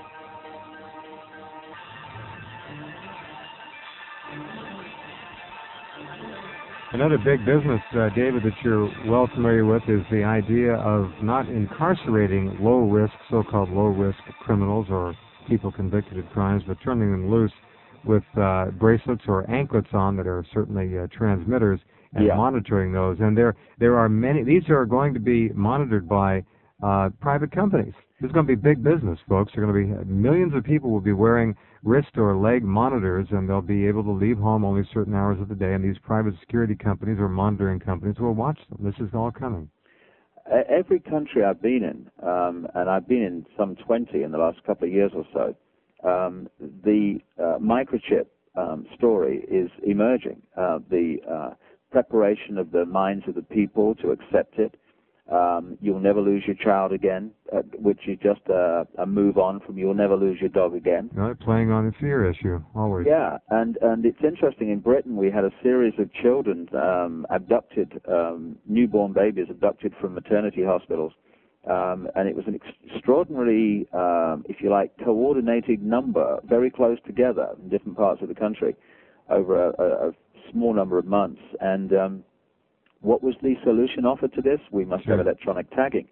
Another big business, David, that you're well familiar with is the idea of not incarcerating low-risk, so-called low-risk criminals or people convicted of crimes, but turning them loose with bracelets or anklets on that are certainly transmitters, and monitoring those. And there are many. These are going to be monitored by private companies. This is going to be big business, folks. There are going to be millions of people will be wearing wrist or leg monitors, and they'll be able to leave home only certain hours of the day, and these private security companies or monitoring companies will watch them. This is all coming. Every country I've been in, and I've been in some 20 in the last couple of years or so, the microchip story is emerging. The preparation of the minds of the people to accept it. You'll never lose your child again, which is just a move on from you'll never lose your dog again. Right, playing on the fear issue, always. Yeah, and it's interesting. In Britain, we had a series of children abducted, newborn babies abducted from maternity hospitals. And it was an extraordinarily, if you like, coordinated number, very close together in different parts of the country over a small number of months. And what was the solution offered to this? We must have electronic tagging.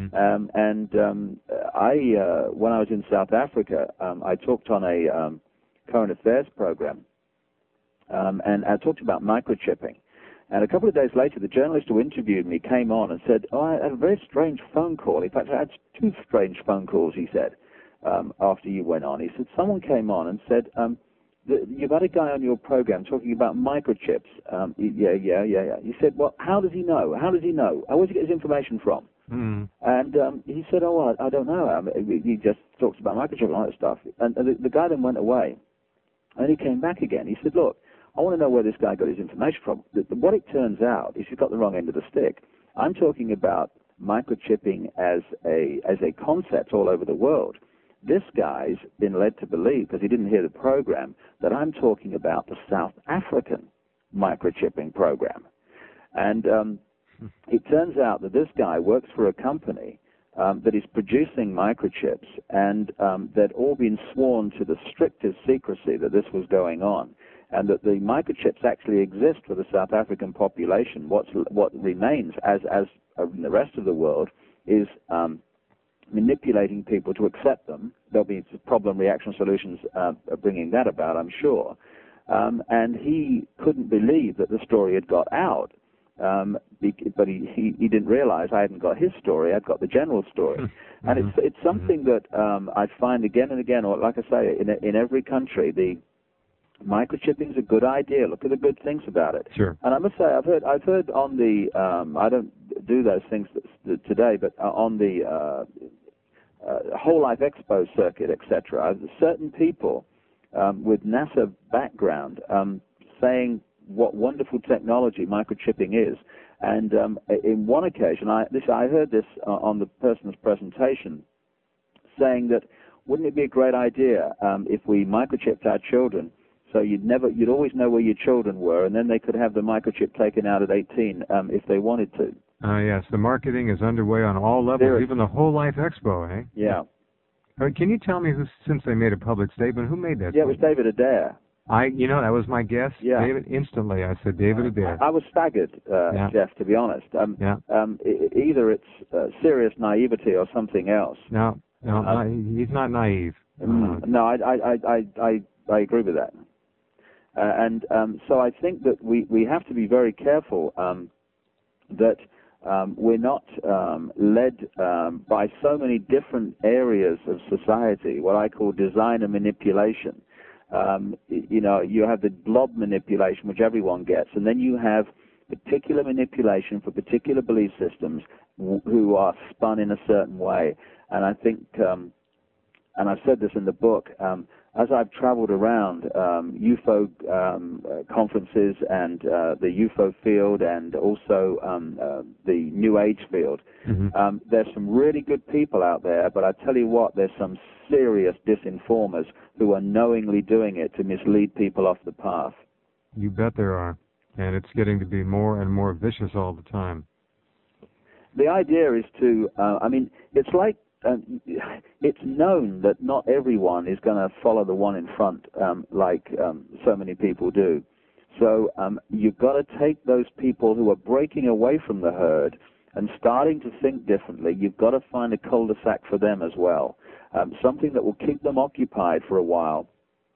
I, when I was in South Africa, I talked on a current affairs program, and I talked about microchipping. And a couple of days later, the journalist who interviewed me came on and said, I had a very strange phone call. In fact, I had two strange phone calls, he said, after you went on. He said, someone came on and said, you've had a guy on your program talking about microchips. Yeah. He said, well, how does he know? How does he know? Where does he get his information from? And he said, oh, well, I don't know. He just talks about microchips and all that stuff. And the guy then went away. And he came back again. He said, look, I want to know where this guy got his information from. What it turns out is he's got the wrong end of the stick. I'm talking about microchipping as a concept all over the world. this guy's been led to believe, because he didn't hear the program, that I'm talking about the South African microchipping program. And it turns out that this guy works for a company that is producing microchips, and they'd all been sworn to the strictest secrecy that this was going on, and that the microchips actually exist for the South African population. What remains, as in the rest of the world, is manipulating people to accept them. There'll be problem, reaction, solutions bringing that about, I'm sure. And he couldn't believe that the story had got out. But he didn't realize I hadn't got his story. I'd got the general story. And it's something that I find again and again, or like I say, in every country, the microchipping is a good idea. Look at the good things about it. Sure. And I must say, I've heard on the I don't do those things today, but on the Whole Life Expo circuit, etc., certain people with NASA background saying what wonderful technology microchipping is. And in one occasion, I heard this on the person's presentation, saying that wouldn't it be a great idea if we microchipped our children, so you'd always know where your children were, and then they could have the microchip taken out at 18 if they wanted to. Yes, the marketing is underway on all levels, even the Whole Life Expo, eh? Yeah. Can you tell me who, since they made a public statement, who made that? Yeah, it was David Adair. That was my guess. Yeah. David, instantly, I said David Adair. I was staggered, Jeff, to be honest. Either it's serious naivety or something else. No, he's not naive. No, I agree with that. So I think that we have to be very careful that we're not led by so many different areas of society, what I call designer manipulation. You have the blob manipulation, which everyone gets, and then you have particular manipulation for particular belief systems who are spun in a certain way. And I think, and I've said this in the book, as I've traveled around UFO conferences and the UFO field and also the New Age field, there's some really good people out there, but I tell you what, there's some serious disinformers who are knowingly doing it to mislead people off the path. You bet there are, and it's getting to be more and more vicious all the time. The idea is to, it's like, it's known that not everyone is going to follow the one in front like so many people do. So you've got to take those people who are breaking away from the herd and starting to think differently. You've got to find a cul-de-sac for them as well, something that will keep them occupied for a while.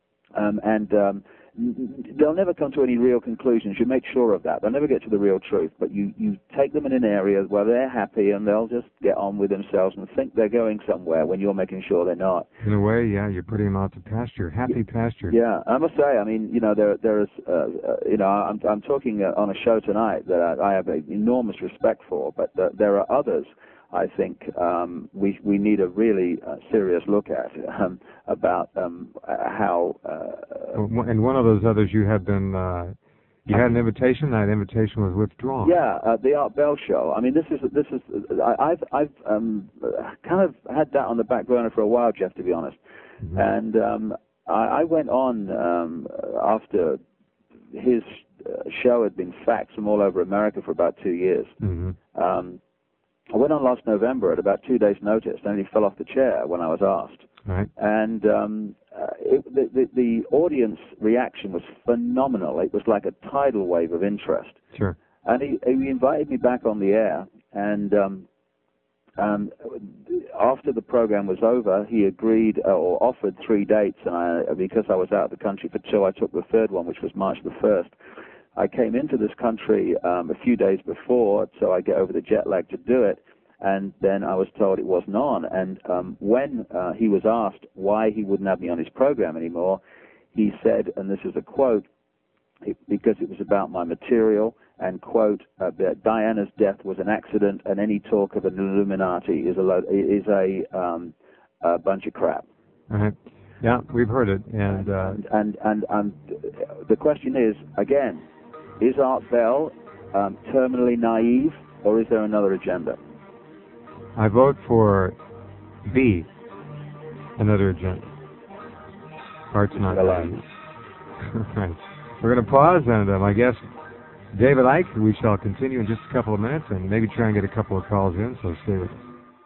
They'll never come to any real conclusions. You make sure of that. They'll never get to the real truth. But you take them in an area where they're happy and they'll just get on with themselves and think they're going somewhere when you're making sure they're not. In a way, yeah, you're putting them out to pasture, happy pasture. Yeah, I must say, there is, I'm talking on a show tonight that I have enormous respect for, but there are others I think we need a really serious look at about how. And one of those others you had been, you had an invitation. That invitation was withdrawn. Yeah, the Art Bell show. I mean, this is I've kind of had that on the back burner for a while, Jeff, to be honest. Mm-hmm. And I went on after his show had been faxed from all over America for about 2 years. Mm-hmm. I went on last November at about 2 days' notice, and only fell off the chair when I was asked. Right. And the audience reaction was phenomenal. It was like a tidal wave of interest. Sure. And he invited me back on the air, and after the program was over, he agreed or offered 3 dates, and because I was out of the country for 2, I took the third one, which was March the 1st. I came into this country a few days before, so I get over the jet lag to do it, and then I was told it wasn't on. And when he was asked why he wouldn't have me on his program anymore, he said, and this is a quote, because it was about my material, and quote, that Diana's death was an accident, and any talk of an Illuminati is a bunch of crap. Uh-huh. Yeah, we've heard it, and the question is, again, is Art Bell terminally naive, or is there another agenda? I vote for B. Another agenda. Heart's not Alone. Right. We're going to pause, and my guest, David Icke, we shall continue in just a couple of minutes and maybe try and get a couple of calls in, so stay with us.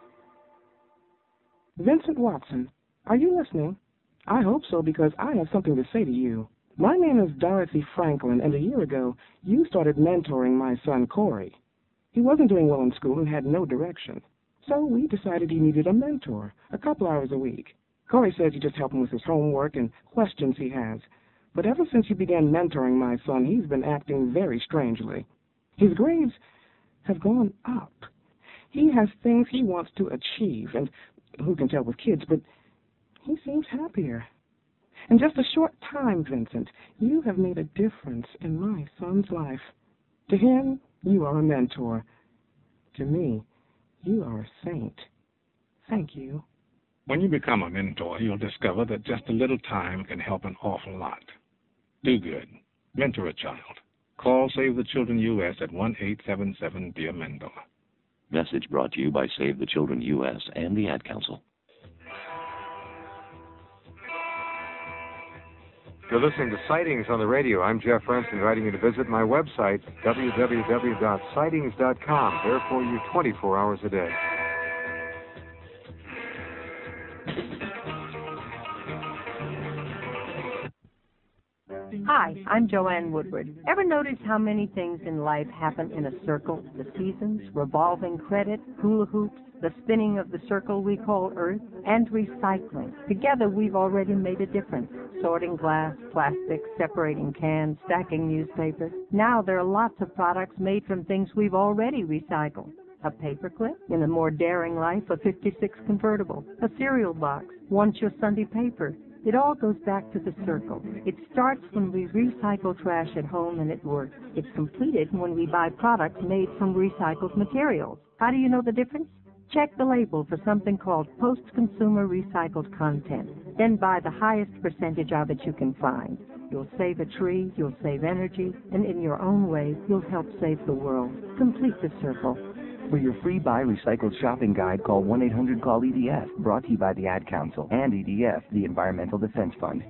Vincent Watson, are you listening? I hope so, because I have something to say to you. My name is Dorothy Franklin, and a year ago, you started mentoring my son, Corey. He wasn't doing well in school and had no direction. So we decided he needed a mentor, a couple hours a week. Corey says you just help him with his homework and questions he has. But ever since you began mentoring my son, he's been acting very strangely. His grades have gone up. He has things he wants to achieve, and who can tell with kids, but he seems happier. In just a short time, Vincent, you have made a difference in my son's life. To him, you are a mentor. To me, you are a saint. Thank you. When you become a mentor, you'll discover that just a little time can help an awful lot. Do good. Mentor a child. Call Save the Children U.S. at 1-877-DEAR-MENTOR. Message brought to you by Save the Children U.S. and the Ad Council. You're listening to Sightings on the Radio. I'm Jeff Rense, inviting you to visit my website, www.sightings.com. There for you 24 hours a day. Hi, I'm Joanne Woodward. Ever notice how many things in life happen in a circle? The seasons, revolving credit, hula hoops, the spinning of the circle we call Earth, and recycling. Together, we've already made a difference. Sorting glass, plastic, separating cans, stacking newspapers. Now there are lots of products made from things we've already recycled. A paperclip, in a more daring life, a 56 convertible, a cereal box, once your Sunday paper. It all goes back to the circle. It starts when we recycle trash at home and at work. It's completed when we buy products made from recycled materials. How do you know the difference? Check the label for something called post-consumer recycled content. Then buy the highest percentage of it you can find. You'll save a tree, you'll save energy, and in your own way, you'll help save the world. Complete the circle. For your free Buy Recycled shopping guide, call 1-800-CALL-EDF, brought to you by the Ad Council and EDF, the Environmental Defense Fund.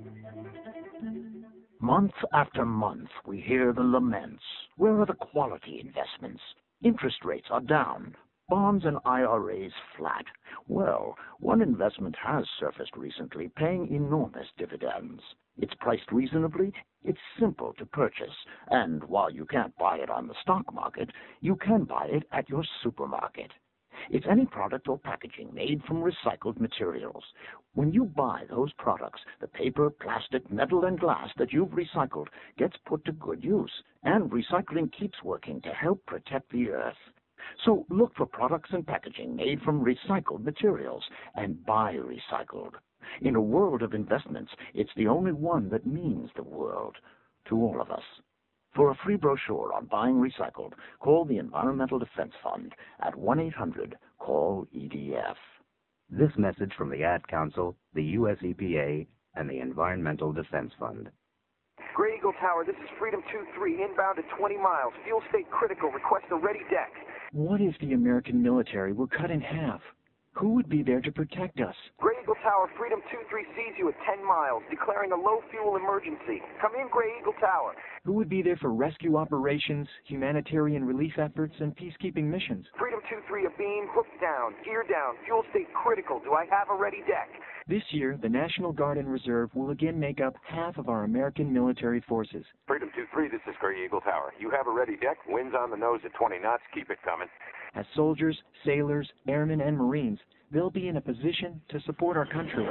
Month after month, we hear the laments. Where are the quality investments? Interest rates are down. Bonds and IRAs flat. Well, one investment has surfaced recently, paying enormous dividends. It's priced reasonably, it's simple to purchase, and while you can't buy it on the stock market, you can buy it at your supermarket. It's any product or packaging made from recycled materials. When you buy those products, the paper, plastic, metal, and glass that you've recycled gets put to good use, and recycling keeps working to help protect the earth. So look for products and packaging made from recycled materials and buy recycled. In a world of investments, it's the only one that means the world to all of us. For a free brochure on buying recycled, call the Environmental Defense Fund at 1-800-CALL-EDF. This message from the Ad Council, the U.S. EPA, and the Environmental Defense Fund. Gray Eagle Tower, this is Freedom 2-3, inbound at 20 miles. Fuel state critical. Request a ready deck. What if the American military were cut in half? Who would be there to protect us? Gray Eagle Tower, Freedom 2-3 sees you at 10 miles, declaring a low fuel emergency. Come in, Gray Eagle Tower. Who would be there for rescue operations, humanitarian relief efforts, and peacekeeping missions? Freedom 2-3, a beam, hook down, gear down, fuel state critical. Do I have a ready deck? This year, the National Guard and Reserve will again make up half of our American military forces. Freedom 2-3, this is Gray Eagle Tower. You have a ready deck, winds on the nose at 20 knots, keep it coming. As soldiers, sailors, airmen, and Marines, they'll be in a position to support our country.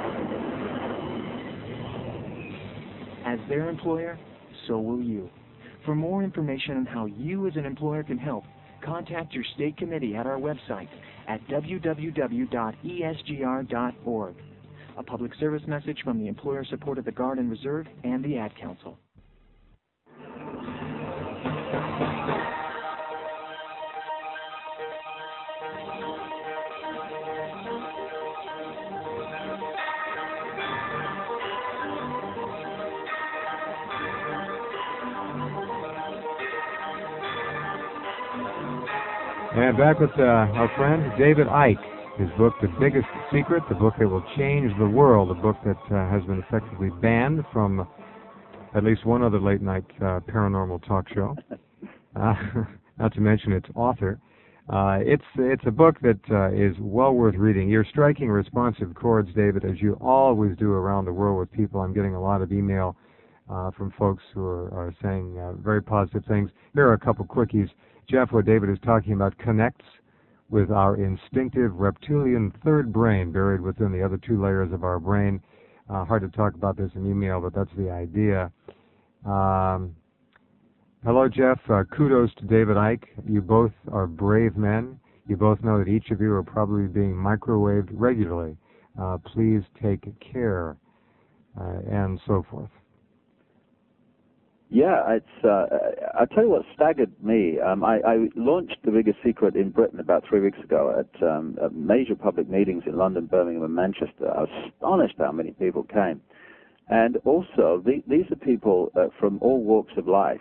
As their employer, so will you. For more information on how you as an employer can help, contact your state committee at our website at www.esgr.org. A public service message from the Employer Support of the Guard and Reserve and the Ad Council. And back with our friend David Icke. his book, The Biggest Secret, the book that will change the world, a book that has been effectively banned from at least one other late-night paranormal talk show, not to mention its author. It's a book that is well worth reading. You're striking responsive chords, David, as you always do around the world with people. I'm getting a lot of email from folks who are saying very positive things. Here are a couple quickies. Jeff, what David is talking about connects with our instinctive reptilian third brain buried within the other two layers of our brain. Hard to talk about this in email, but that's the idea. Hello, Jeff. Kudos to David Icke. You both are brave men. You both know that each of you are probably being microwaved regularly. Please take care, and so forth. Yeah, I'll tell you what staggered me. I launched The Biggest Secret in Britain about 3 weeks ago at major public meetings in London, Birmingham, and Manchester. I was astonished how many people came. And also, these are people from all walks of life.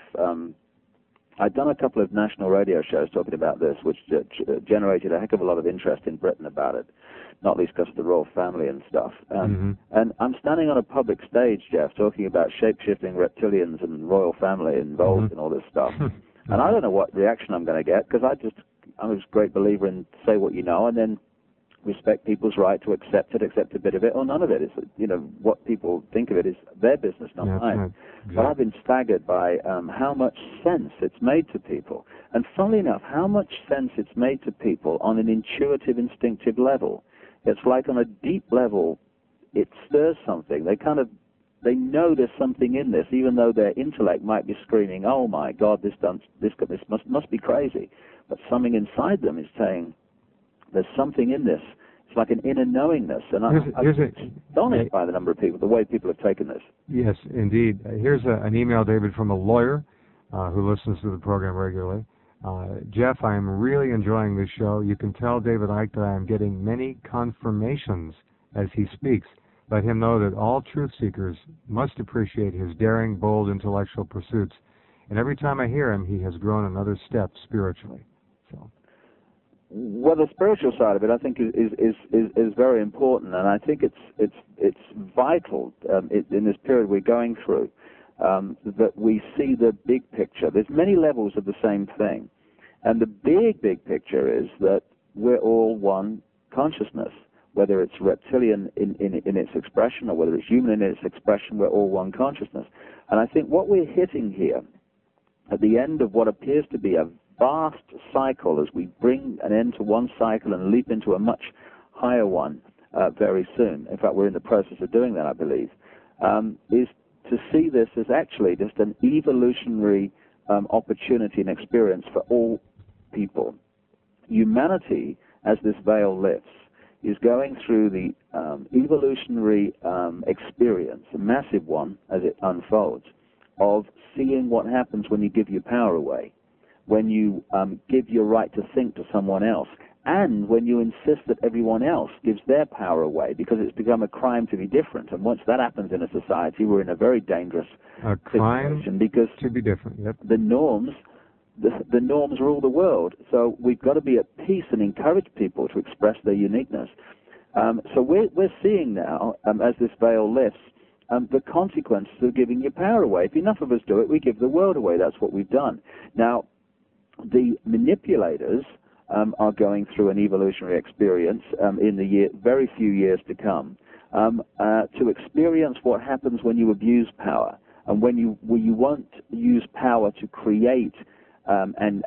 I'd done a couple of national radio shows talking about this, which generated a heck of a lot of interest in Britain about it, not least because of the royal family and stuff. And I'm standing on a public stage, Jeff, talking about shape-shifting reptilians and royal family involved in all this stuff. And I don't know what reaction I'm going to get, because I'm a great believer in say what you know and then respect people's right to accept a bit of it or none of it. It's, what people think of it is their business, not mine. Right. Exactly. But I've been staggered by how much sense it's made to people. And funnily enough, how much sense it's made to people on an intuitive, instinctive level. It's like on a deep level, it stirs something. They know there's something in this, even though their intellect might be screaming, "Oh my God, this must be crazy." But something inside them is saying, there's something in this. It's like an inner knowingness. And I'm astonished by the number of people, the way people have taken this. Yes, indeed. Here's an email, David, from a lawyer who listens to the program regularly. Jeff, I am really enjoying this show. You can tell David Icke that I am getting many confirmations as he speaks. Let him know that all truth seekers must appreciate his daring, bold, intellectual pursuits. And every time I hear him, he has grown another step spiritually. So. Well, the spiritual side of it, I think, is very important, and I think it's vital in this period we're going through that we see the big picture. There's many levels of the same thing, and the big picture is that we're all one consciousness. Whether it's reptilian in its expression or whether it's human in its expression, we're all one consciousness. And I think what we're hitting here at the end of what appears to be a vast cycle, as we bring an end to one cycle and leap into a much higher one very soon. In fact, we're in the process of doing that, I believe, is to see this as actually just an evolutionary opportunity and experience for all people. Humanity, as this veil lifts, is going through the evolutionary experience, a massive one as it unfolds, of seeing what happens when you give your power away, when you give your right to think to someone else, and when you insist that everyone else gives their power away, because it's become a crime to be different. And once that happens in a society, we're in a very dangerous situation, because to be different. Yep. The norms rule the world. So we've got to be at peace and encourage people to express their uniqueness. So we're seeing now, as this veil lifts, the consequences of giving your power away. If enough of us do it, we give the world away. That's what we've done. Now, the manipulators are going through an evolutionary experience in the very few years to come to experience what happens when you abuse power, and when you won't use power to create and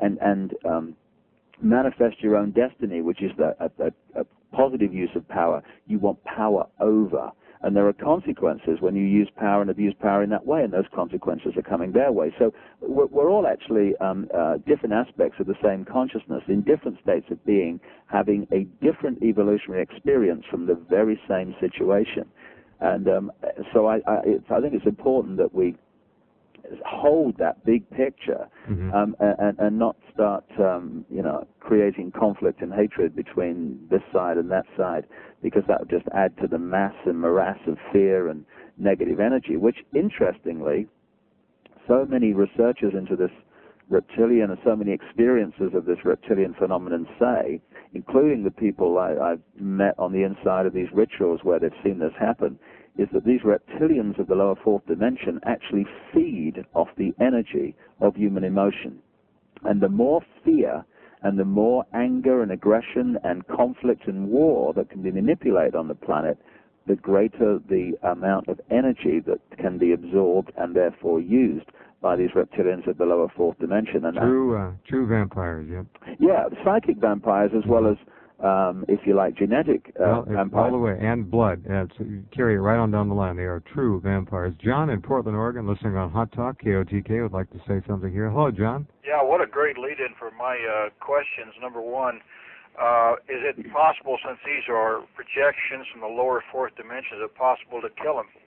manifest your own destiny, which is a positive use of power. You want power over. And there are consequences when you use power and abuse power in that way, and those consequences are coming their way. So we're all actually different aspects of the same consciousness in different states of being, having a different evolutionary experience from the very same situation. And so I think it's important that we hold that big picture and not start creating conflict and hatred between this side and that side, because that would just add to the mass and morass of fear and negative energy, which, interestingly, so many researchers into this reptilian and so many experiences of this reptilian phenomenon say, including the people I've met on the inside of these rituals where they've seen this happen, is that these reptilians of the lower fourth dimension actually feed off the energy of human emotion. And the more fear and the more anger and aggression and conflict and war that can be manipulated on the planet, the greater the amount of energy that can be absorbed and therefore used by these reptilians of the lower fourth dimension. And true vampires, yep. Yeah, psychic vampires as well as, if you like, genetic vampires. All the way, and blood. So you carry it right on down the line. They are true vampires. John in Portland, Oregon, listening on Hot Talk, KOTK, would like to say something here. Hello, John. Yeah, what a great lead-in for my questions. Number one, is it possible, since these are projections from the lower fourth dimension, is it possible to kill them?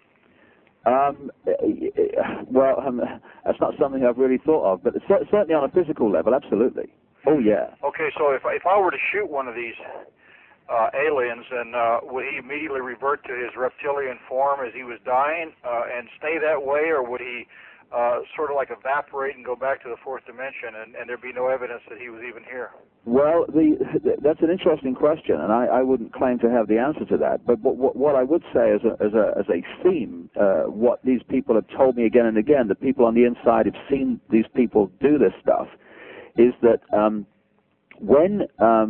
That's not something I've really thought of, but certainly on a physical level, absolutely. Oh, yeah. Okay, so if I were to shoot one of these aliens, then would he immediately revert to his reptilian form as he was dying and stay that way, or would he sort of like evaporate and go back to the fourth dimension, and there'd be no evidence that he was even here? Well, that's an interesting question, and I wouldn't claim to have the answer to that. But what I would say as a theme, what these people have told me again and again, the people on the inside have seen these people do this stuff, is that when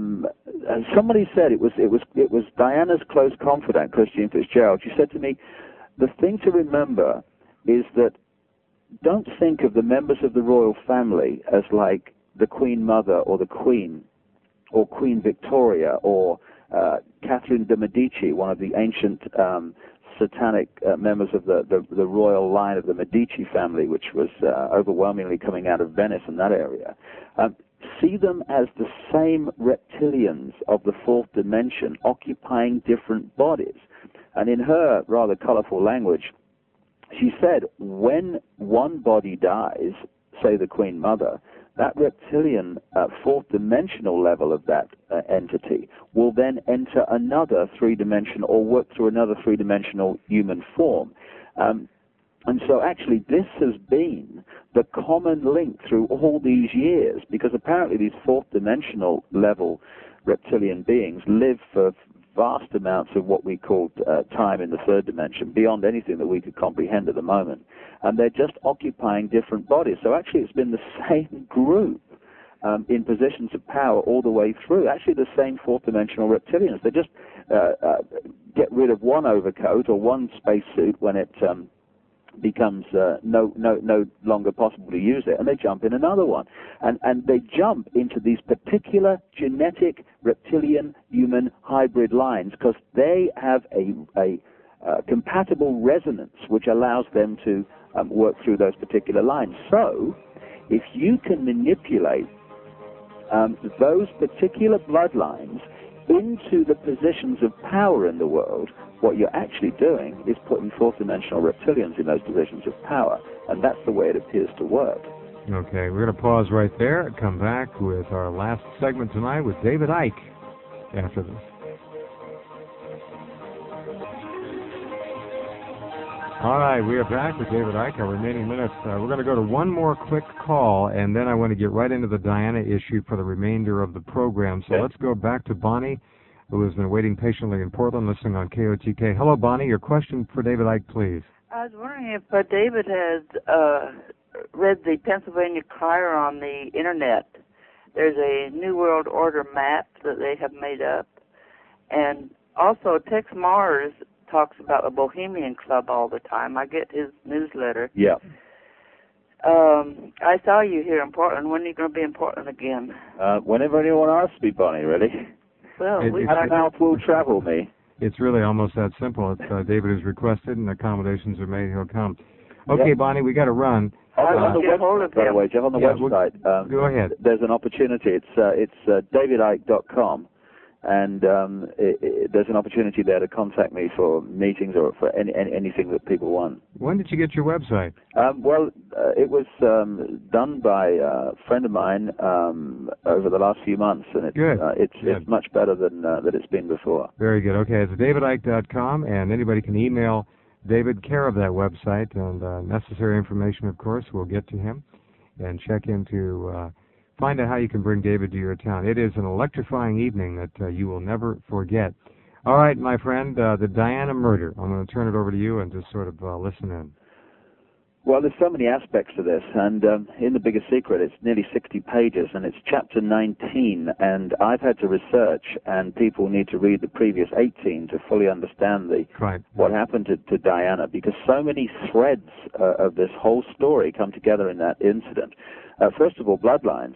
somebody said it was Diana's close confidant, Christine Fitzgerald. She said to me, the thing to remember is that don't think of the members of the royal family as like the Queen Mother or the Queen or Queen Victoria or Catherine de' Medici, one of the ancient satanic members of the royal line of the Medici family, which was overwhelmingly coming out of Venice and that area. See them as the same reptilians of the fourth dimension occupying different bodies. And in her rather colorful language, she said, when one body dies, say the Queen Mother, that reptilian fourth dimensional level of that entity will then enter another three-dimensional or work through another three-dimensional human form. And so actually this has been the common link through all these years, because apparently these fourth dimensional level reptilian beings live for vast amounts of what we call time in the third dimension, beyond anything that we could comprehend at the moment. And they're just occupying different bodies. So actually it's been the same group in positions of power all the way through. Actually the same fourth dimensional reptilians. They just get rid of one overcoat or one spacesuit when it becomes no longer possible to use it, and they jump in another one. And they jump into these particular genetic reptilian human hybrid lines because they have a compatible resonance which allows them to work through those particular lines. So if you can manipulate those particular bloodlines into the positions of power in the world, what you're actually doing is putting fourth-dimensional reptilians in those positions of power, and that's the way it appears to work. Okay, we're going to pause right there and come back with our last segment tonight with David Icke after this. All right, we are back with David Icke. Our remaining minutes, we're going to go to one more quick call, and then I want to get right into the Diana issue for the remainder of the program. So let's go back to Bonnie, who has been waiting patiently in Portland, listening on KOTK. Hello, Bonnie. Your question for David Icke, please. I was wondering if David has read the Pennsylvania Crier on the Internet. There's a New World Order map that they have made up. And also, Tex Mars talks about the Bohemian Club all the time. I get his newsletter. Yeah. I saw you here in Portland. When are you going to be in Portland again? Whenever anyone asks me, Bonnie, really. Well, how mouth will travel me. It's really almost that simple. It's David has requested, and accommodations are made. He'll come. Okay, yep. Bonnie, we got to run. On the website, by the way, Jeff, on the website, go ahead. There's an opportunity. It's davidicke.com. And there's an opportunity there to contact me for meetings or for anything that people want. When did you get your website? It was done by a friend of mine over the last few months, and it's much better than it's been before. Very good. Okay, it's davidicke.com, and anybody can email David care of that website, and necessary information, of course, will get to him. and check into find out how you can bring David to your town. It is an electrifying evening that you will never forget. All right, my friend, the Diana murder. I'm going to turn it over to you and just sort of listen in. Well, there's so many aspects to this, and in The Biggest Secret, it's nearly 60 pages, and it's chapter 19, and I've had to research, and people need to read the previous 18 to fully understand what happened to Diana, because so many threads of this whole story come together in that incident. First of all, bloodlines.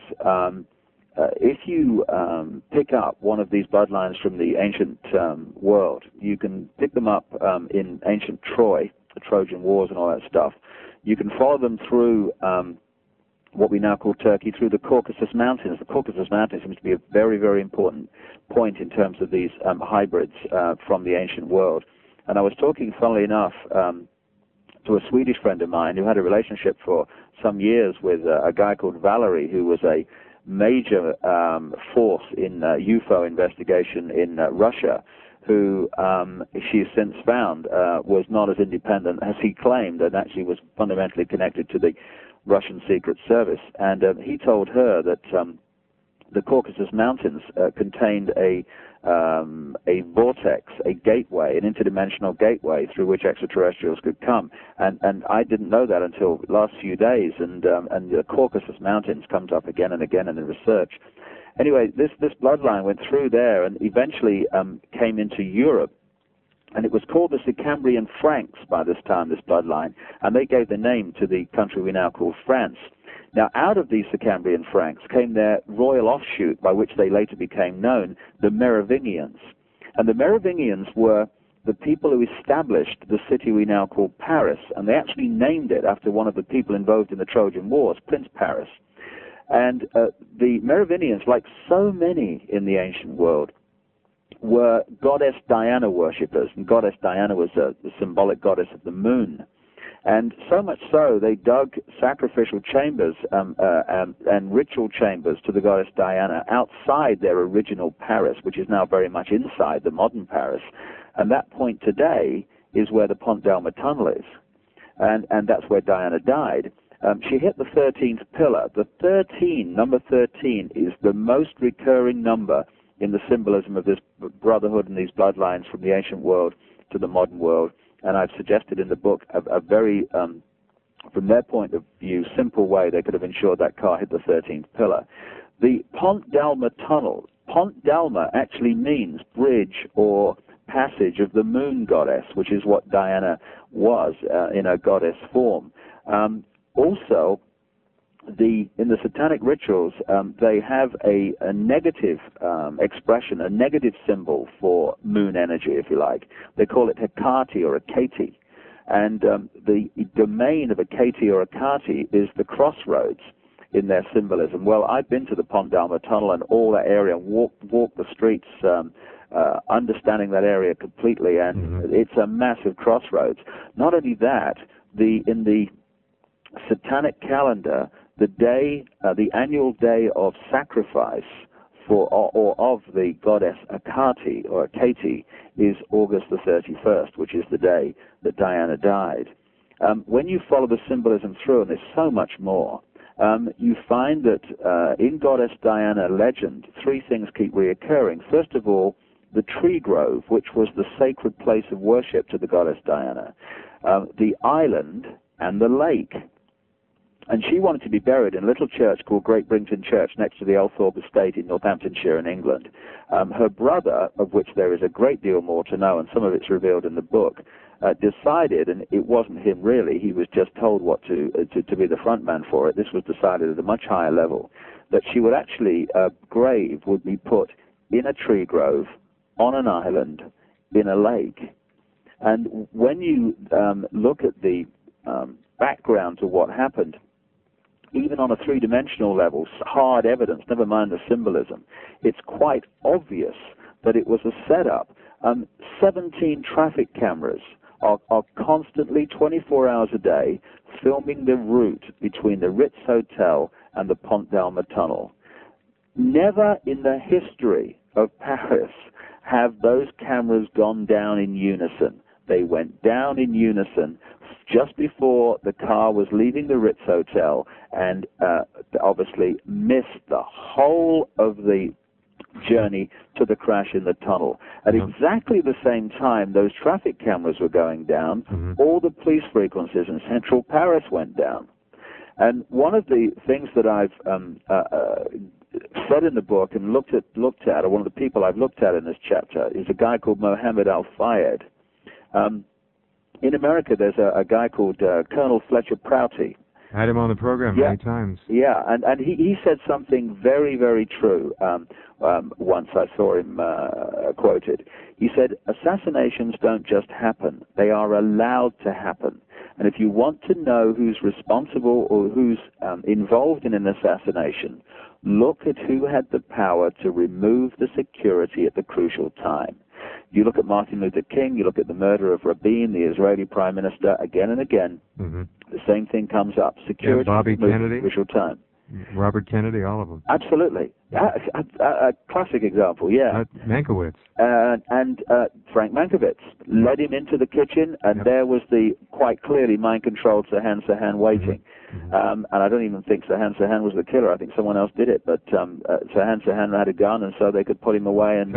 If you pick up one of these bloodlines from the ancient world, you can pick them up in ancient Troy, the Trojan Wars and all that stuff. You can follow them through what we now call Turkey, through the Caucasus Mountains. The Caucasus Mountains seems to be a very, very important point in terms of these hybrids from the ancient world. And I was talking, funnily enough, to a Swedish friend of mine who had a relationship for some years with a guy called Valerie, who was a major force in UFO investigation in Russia, who she's since found was not as independent as he claimed, and actually was fundamentally connected to the Russian Secret Service. And he told her that the Caucasus Mountains contained a vortex, a gateway, an interdimensional gateway through which extraterrestrials could come. And I didn't know that until the last few days, and the Caucasus Mountains comes up again and again in the research. Anyway, this bloodline went through there and eventually came into Europe, and it was called the Sicambrian Franks by this time, this bloodline, and they gave the name to the country we now call France. Now, out of these Sicambrian Franks came their royal offshoot, by which they later became known, the Merovingians. And the Merovingians were the people who established the city we now call Paris, and they actually named it after one of the people involved in the Trojan Wars, Prince Paris. And the Merovingians, like so many in the ancient world, were goddess Diana worshippers, and goddess Diana was the symbolic goddess of the moon. And so much so, they dug sacrificial chambers and ritual chambers to the goddess Diana outside their original Paris, which is now very much inside the modern Paris. And that point today is where the Pont d'Alma tunnel is. And that's where Diana died. She hit the 13th pillar. The 13, number 13, is the most recurring number in the symbolism of this brotherhood and these bloodlines from the ancient world to the modern world. And I've suggested in the book a very, from their point of view, simple way they could have ensured that car hit the 13th pillar. The Pont d'Alma tunnel, Pont d'Alma actually means bridge or passage of the moon goddess, which is what Diana was in her goddess form. Also, in the satanic rituals, they have a negative expression, a negative symbol for moon energy, if you like. They call it Hecate or Hecate. And the domain of Hecate or Hecate is the crossroads in their symbolism. Well, I've been to the Pont d'Alma tunnel and all that area, walked the streets, understanding that area completely, and it's a massive crossroads. Not only that, in the satanic calendar, the day, the annual day of sacrifice or of the goddess Hecate or Hecate is August the 31st, which is the day that Diana died. When you follow the symbolism through, and there's so much more, you find that in Goddess Diana legend, three things keep reoccurring. First of all, the tree grove, which was the sacred place of worship to the Goddess Diana, the island, and the lake. And she wanted to be buried in a little church called Great Brington Church next to the Althorpe Estate in Northamptonshire in England. Her brother, of which there is a great deal more to know, and some of it's revealed in the book, decided, and it wasn't him really, he was just told what to be the front man for it, this was decided at a much higher level, that she would actually, grave would be put in a tree grove, on an island, in a lake. And when you look at the background to what happened, even on a three-dimensional level, hard evidence, never mind the symbolism, it's quite obvious that it was a setup. 17 traffic cameras are constantly, 24 hours a day, filming the route between the Ritz Hotel and the Pont d'Alma tunnel. Never in the history of Paris have those cameras gone down in unison. They went down in unison just before the car was leaving the Ritz Hotel, and obviously missed the whole of the journey to the crash in the tunnel. At exactly the same time those traffic cameras were going down, all the police frequencies in central Paris went down. And one of the things that I've said in the book and looked at, or one of the people I've looked at in this chapter, is a guy called Mohammed Al-Fayed. In America, there's a guy called Colonel Fletcher Prouty. I had him on the program many times. Yeah, and he said something very, very true once I saw him quoted. He said, assassinations don't just happen, they are allowed to happen. And if you want to know who's responsible or who's involved in an assassination, look at who had the power to remove the security at the crucial time. You look at Martin Luther King, you look at the murder of Rabin, the Israeli prime minister, again and again, the same thing comes up. Security Bobby Kennedy, crucial time. Robert Kennedy, all of them. Absolutely. A classic example, yeah. Mankiewicz. And Frank Mankiewicz led him into the kitchen, and there was the quite clearly mind-controlled Sirhan Sirhan waiting. And I don't even think Sirhan Sirhan was the killer. I think someone else did it. But Sirhan Sirhan had a gun, and so they could put him away, and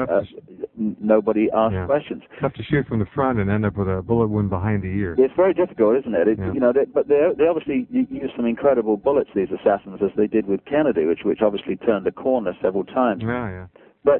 nobody asked questions. Tough to shoot from the front and end up with a bullet wound behind the ear. It's very difficult, isn't it? You know, but they obviously use some incredible bullets, these assassins, as they did with Kennedy, which obviously turned the corner several times. But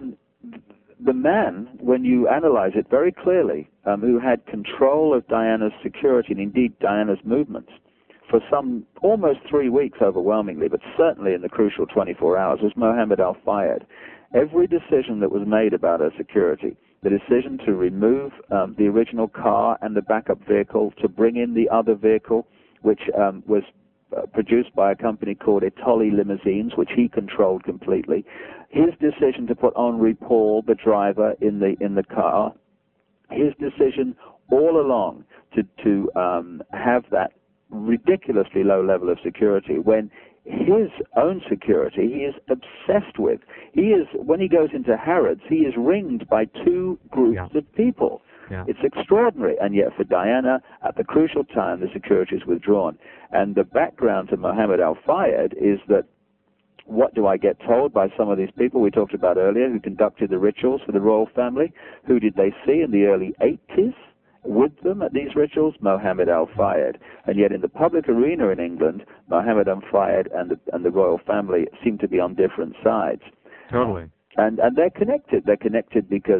the man, when you analyze it very clearly, who had control of Diana's security and indeed Diana's movements for some almost 3 weeks overwhelmingly, but certainly in the crucial 24 hours, was Mohammed Al-Fayed. Every decision that was made about her security, the decision to remove the original car and the backup vehicle, to bring in the other vehicle, which was produced by a company called Etoli Limousines, which he controlled completely. His decision to put Henri Paul, the driver, in the car. His decision all along to have that ridiculously low level of security, when his own security he is obsessed with. He is, when he goes into Harrods, he is ringed by 2 groups of people. It's extraordinary, and yet for Diana, at the crucial time, the security is withdrawn. And the background to Mohammed Al-Fayed is that, what do I get told by some of these people we talked about earlier who conducted the rituals for the royal family? Who did they see in the early 80s with them at these rituals? Mohammed Al-Fayed. And yet in the public arena in England, Mohammed Al-Fayed and the royal family seem to be on different sides. Totally. And they're connected. They're connected because,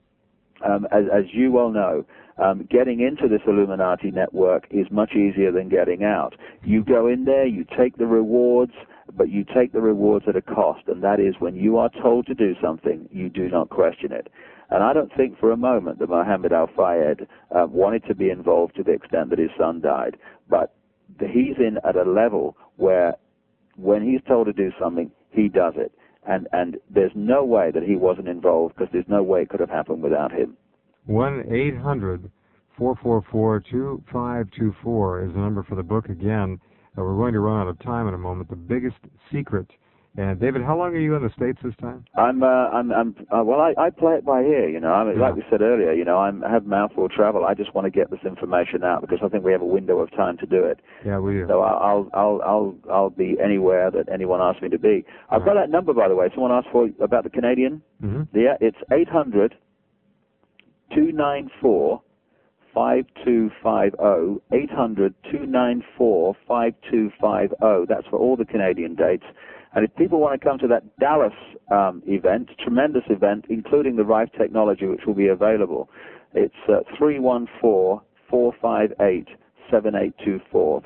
as you well know, getting into this Illuminati network is much easier than getting out. You go in there, you take the rewards, but you take the rewards at a cost, and that is when you are told to do something, you do not question it. And I don't think for a moment that Mohammed Al-Fayed wanted to be involved to the extent that his son died, but he's in at a level where when he's told to do something, he does it. And there's no way that he wasn't involved, because there's no way it could have happened without him. 1-800-444-2524 is the number for the book again. We're going to run out of time in a moment. The Biggest Secret. And David, how long are you in the States this time? I play it by ear, you know. Like we said earlier, you know, I have mouthful travel. I just want to get this information out because I think we have a window of time to do it. Yeah, we do. So I'll be anywhere that anyone asks me to be. I've got that number, by the way. Someone asked for about the Canadian. Yeah, it's 800-294-5250. 800-294-5250. That's for all the Canadian dates. And if people want to come to that Dallas event, tremendous event, including the Rife technology, which will be available, it's 314-458-7824.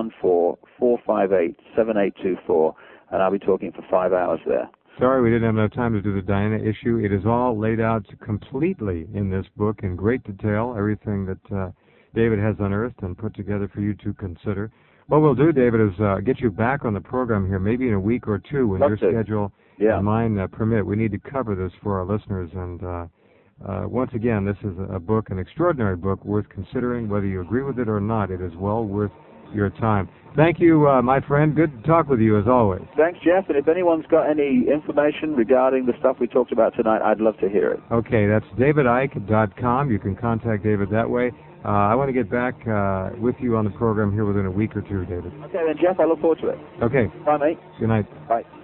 314-458-7824. And I'll be talking for 5 hours there. Sorry we didn't have enough time to do the Diana issue. It is all laid out completely in this book in great detail, everything that David has unearthed and put together for you to consider. What we'll do, David, is get you back on the program here maybe in a week or two when your schedule and mine permit. We need to cover this for our listeners. And once again, this is a book, an extraordinary book, worth considering. Whether you agree with it or not, it is well worth your time. Thank you, my friend. Good to talk with you, as always. Thanks, Jeff. And if anyone's got any information regarding the stuff we talked about tonight, I'd love to hear it. Okay, that's davidike.com. You can contact David that way. I want to get back with you on the program here within a week or two, David. Okay, then, Jeff, I look forward to it. Okay. Bye, mate. Good night. Bye.